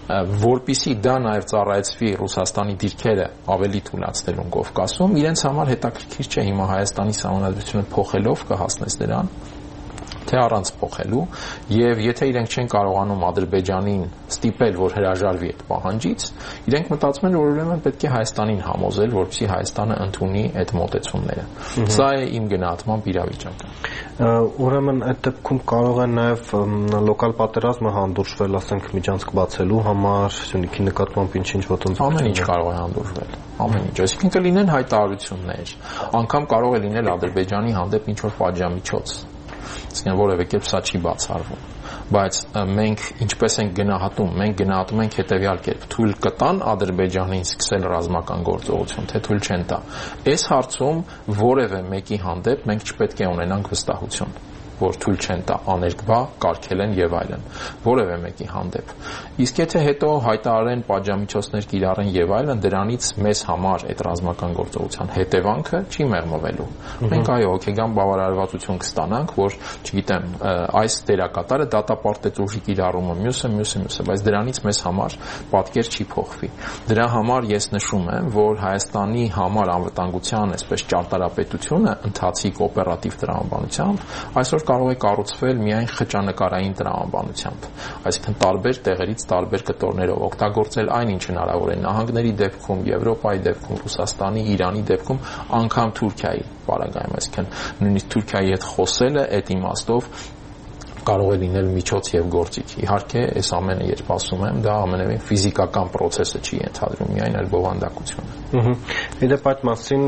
որպիսի դա նաև ծառայեցվի Ռուսաստանի դիրքերը ավելի թույլատնելուն Կովկասում, իրենց համար հետաքրքիր չէ հիմա Հայաստանի սահմանադրությունը փոխելով կհասնես դրան, թե առանց փոխելու, եւ եթե իրենք չեն կարողանում Ադրբեջանին ստիպել, որ հրաժարվի այդ պահանջից, իրենք մտածում են, որ ուրեմն պետք է Հայաստանին համոզել, որպեսզի Հայաստանը ընդունի այդ մոտեցումները։ Սա է իմ գնահատմամբ իրավիճակը։ Ուրեմն այդ դեպքում կարող է նաև լոկալ պատերազմը հանդուրժվել, ասենք, միջանցք բացելու համար, Սյունիքի նկատմամբ ինչ-ինչ ոտնձգ։ Ամեն ինչ կարող է հանդուրժվել։ Ամեն ինչ, այսինքն կլինեն հայտարարություններ, անգամ կարող է լինել Ադրբեջանի հանդեպ ինչ-որ պատժամիջոց, այսինքն որևէ կերպ սա չի բացառվում, բայց մենք ինչպես ենք գնահատում, մենք գնահատում ենք հետևյալ կերպ, թույլ կտան Ադրբեջանին սկսել ռազմական գործողություն, թե թույլ չեն տա։ Այս հարցում որևէ մեկի հանդեպ մենք չպետք է ունենանք վստահություն, որ թույլ չեն տա, աներկբա, կարգել են եւ այլն, որևէ մեկի հանդեպ։ Իսկ եթե հետո հայտարարեն պատժամիջոցներ կիրառեն եւ այլն, դրանից մեզ համար այդ ռազմական գործողության հետևանքը չի մեղմվելու։ Մենք այո, հոգեգան բավարարվածություն կստանանք, որ, չգիտեմ, այս դերակատարը դատապարտեց ուժի կիրառումը, մյուսը, մյուսը, մյուսը, բայց դրանից մեզ համար պատկեր չի փոխվի։ Դրա համար ես նշում եմ, որ Հայաստանի համար անվտանգության այսպես ճարտարապետությունը ընթացիկ օպերատիվ տրամաբանությամբ այսօր կարող է կառուցվել միայն խճանկարային տրամաբանությամբ, այսինքն տարբեր տեղերից տարբեր կտորներով օգտագործել այն ինչ հնարավոր է նահանգների դեպքում, Եվրոպայի դեպքում, Ռուսաստանի, Իրանի դեպքում, անգամ Թուրքիայի պարագայում, այսինքն նույնիսկ Թուրքիայի հետ խոսելը այդ իմաստով կարող է լինել միջոց եւ գործիք։ Իհարկե, այս ամենը երբ ասում եմ, դա ամենևին ֆիզիկական process-ը չի ենթադրում, միայն այլ բովանդակությունը։ Ահա։ Իդեպ այդ մասին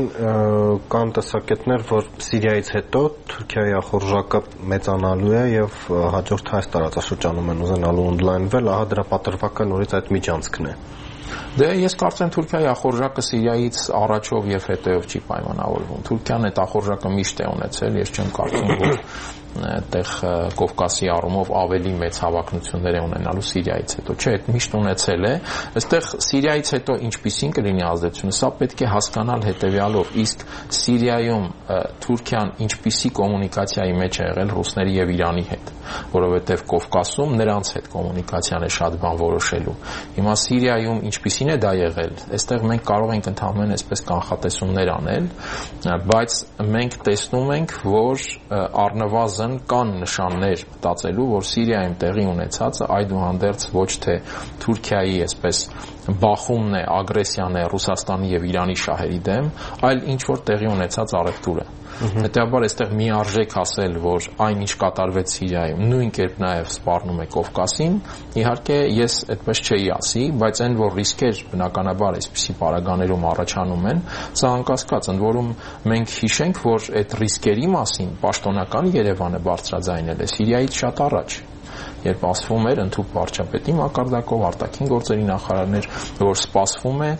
կան տեսակետներ, որ Սիրիայից հետո Թուրքիայի ախորժակը մեծանալու է եւ հաջորդ այս տարածաշրջանում են ուզենալու ընդլայնվել, ահա դրա պատրվակը նորից այդ միջանցքն է։ Դե ես կարծեմ Թուրքիայի ախորժակը Սիրիայից առաջով եւ հետեով չի պայմանավորվում։ Թուրքիան այդ ախորժակը միշտ է ունեցել, ես չեմ կարծում, որ այդտեղ Կովկասի առումով ավելի մեծ հավակնություններ է ունենալու Սիրիայից հետո։ Չէ, այդ միշտ ունեցել է։ Այստեղ Սիրիայից հետո ինչպիսին կլինի ազդեցությունը, սա պետք է հասկանալ հետեւյալով, իսկ Սիրիայում Թուրքիան ինչպիսի կոմունիկացիայի մեջ է եղել ռուսների եւ Իրանի հետ, որովհետեւ Կովկասում նրանց հետ կոմունիկացիան է շատ բան որոշելու։ Հիմա Սիրիայում ինչպիսին է դա եղել, այստեղ մենք կարող ենք ընդհանրապես այսպես կանխատեսումներ անել, բայց մենք տեսնում ենք, որ առնվազն կան նշաններ մտածելու, որ Սիրիայում տեղի ունեցածը այդուհանդերձ ոչ թե Թուրքիայի այսպես բախումն է, ագրեսիան է Ռուսաստանի եւ Իրանի շահերի դեմ, այլ ինչ որ տեղի ունեցած առևտուրը։ Հետեւաբար այստեղ մի արժեք ասել, որ այն ինչ կատարվեց Սիրիայում, նույն կերպ նաեւ սպառնում է Կովկասին, իհարկե ես այդպես չէի ասի, բայց այն որ ռիսկեր բնականաբար այսպիսի պարագաներում առաջանում են, սա անկասկած, ընդ որում մենք հիշենք, որ այդ ռիսկերի մասին պաշտոնական Երևանը բարձրաձայնել է Սիրիայից շատ առաջ, երբ ասվում էր ընդհանուր վարչապետի մակարդակով, արտաքին գործերի նախարարներ, որ սպասվում է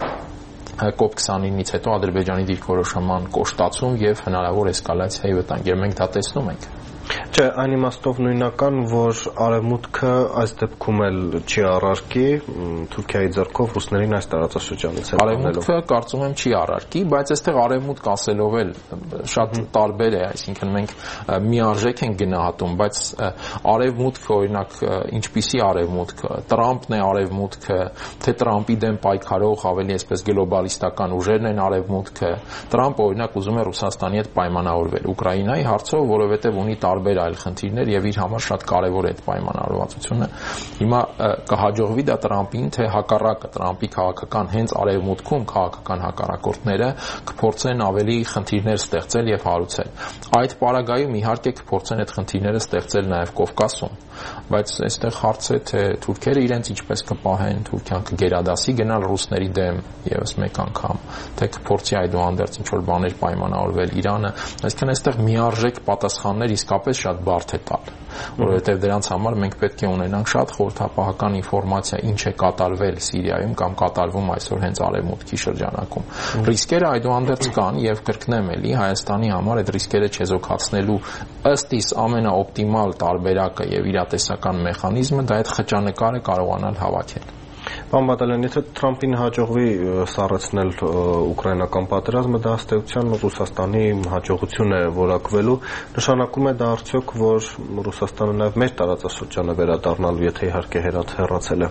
կոպ քսանինից հետո Ադրբեջանի դիրքորոշման կոշտացում եւ հնարավոր էսկալացիայի վտանգ, եւ մենք դա տեսնում ենք։ Չէ, այն իմաստով նույնական, որ արևմուտքը այս դեպքում էլ չի առարկի Թուրքիայի ձեռքով ռուսներին այս տարածաշրջանից էլ անելու։ Արևմուտքը կարծում եմ չի առարկի, բայց այստեղ արևմուտք ասելով էլ շատ տարբեր է, այսինքն մենք միարժեք ենք գնահատում, բայց արևմուտքը, օրինակ, ինչպիսի արևմուտքը, Տրամպն է արևմուտքը, թե Տրամպի դեմ պայքարող ավելի այսպես գլոբալիստական ուժերն են արևմուտքը, Տրամպը օրինակ ուզում է Ռուսաստանի հետ պայմանավորվել Ուկրաինայի հարցով, որովհետև ունի տարբեր այլ խնդիրներ եւ իր համար շատ կարեւոր է այդ պայմանավորվածությունը։ Հիմա կհաջողվի դա Տրամպին, թե հակառակը Տրամպի քաղաքական հենց արևմուտքում քաղաքական հակառակորդները կփորձեն ավելի խնդիրներ ստեղծել եւ հարուցել։ Այդ պարագայում իհարկե կփորձեն այդ խնդիրները ստեղծել նաեւ Կովկասում, բայց այստեղ հարց է, թե թուրքերը իրենց ինչպես կպահեն, Թուրքիան կգերադասի գնալ ռուսների դեմ եւս մեկ անգամ, թե կփորձի այդուհանդերձ ինչ որ բաներ պայմանավորվել Իրանը, այսինքն այստեղ միարժեք պատասխաններ իսկապես շատ բարդ է տալ, որովհետև դրանց համար մենք պետք է ունենանք շատ խորհրդապահական ինֆորմացիա, ինչ է կատարվել Սիրիայում կամ կատարվում այսօր հենց արևմուտքի շրջանակում։ Ռիսկերը այդուհանդերձ կան եւ կրկնեմ էլի Հայաստանի համար այդ ռիսկերը չեզոքացնելու ըստ իս ամենաօպտիմալ տարբերակը եւ իրատեսական մեխանիզմը դա այդ խճանկարը կարողանալ հավաքել։ Պարոն Բադալյան, եթե Թրամփին հաջողվի սառեցնել ուկրաինական պատերազմը, դա ըստ էության Ռուսաստանի հաջողություն է որակվելու, նշանակում է դա արդյոք, որ Ռուսաստանը նաև մեր տարածաշրջանը վերադառնալու, եթե իհարկե հեռացել է։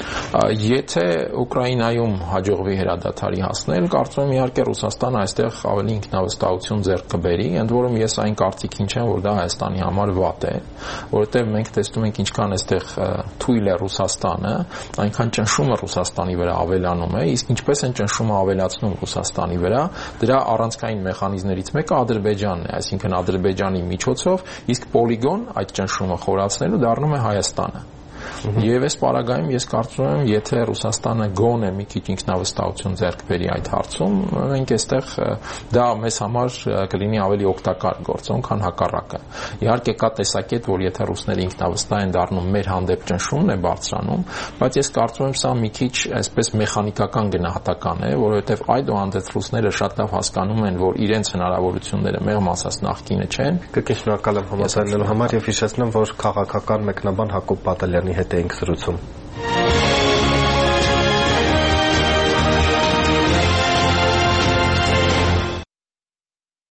Եթե Ուկրաինայում հաջողվի հրադադարի հասնել, կարծում եմ իհարկե Ռուսաստանը այստեղ ավելի ինքնավստահություն ձեռք կբերի, ընդ որում ես այն կարծիքին չեմ, որ դա Հայաստանի համար վատ է, որովհետև մենք տեսնում ենք ինչքան այստեղ թույլ է Ռուսաստանը, այնքան ճնշումը Ռուսաստանի վրա ավելանում է, իսկ ինչպես են ճնշումը ավելացնում Ռուսաստանի վրա, դրա առանցքային մեխանիզմներից մեկը Ադրբեջանն է, այսինքն Ադրբեջանի միջոցով, իսկ պոլիգոն այդ ճնշումը խորացնելու դառնում է Հայաստանը։ Եվ այս պարագայում ես կարծում եմ, եթե Ռուսաստանը գոնե մի քիչ ինքնավստահություն ձեռք բերի այդ հարցում, մենք այստեղ դա մեզ համար կլինի ավելի օգտակար գործոն, քան հակառակը։ Իհարկե կա տեսակետ, որ եթե ռուսները ինքնավստահ են դառնում, մեր հանդեպ ճնշումն է բարձրանում, բայց ես կարծում եմ, սա մի քիչ այսպես մեխանիկական գնահատական է, որովհետև այդուհանդերձ ռուսները շատ լավ հասկանում են, որ իրենց հնարավորությունները մեղմ ասած նախկինը չեն։ Կկես շնորհակալ եմ համաձայնելու համար եւ հիշեցնեմ, որ քաղաքական մեկնաբան Հակոբ Բադալյանի հետ էինք զրուցում։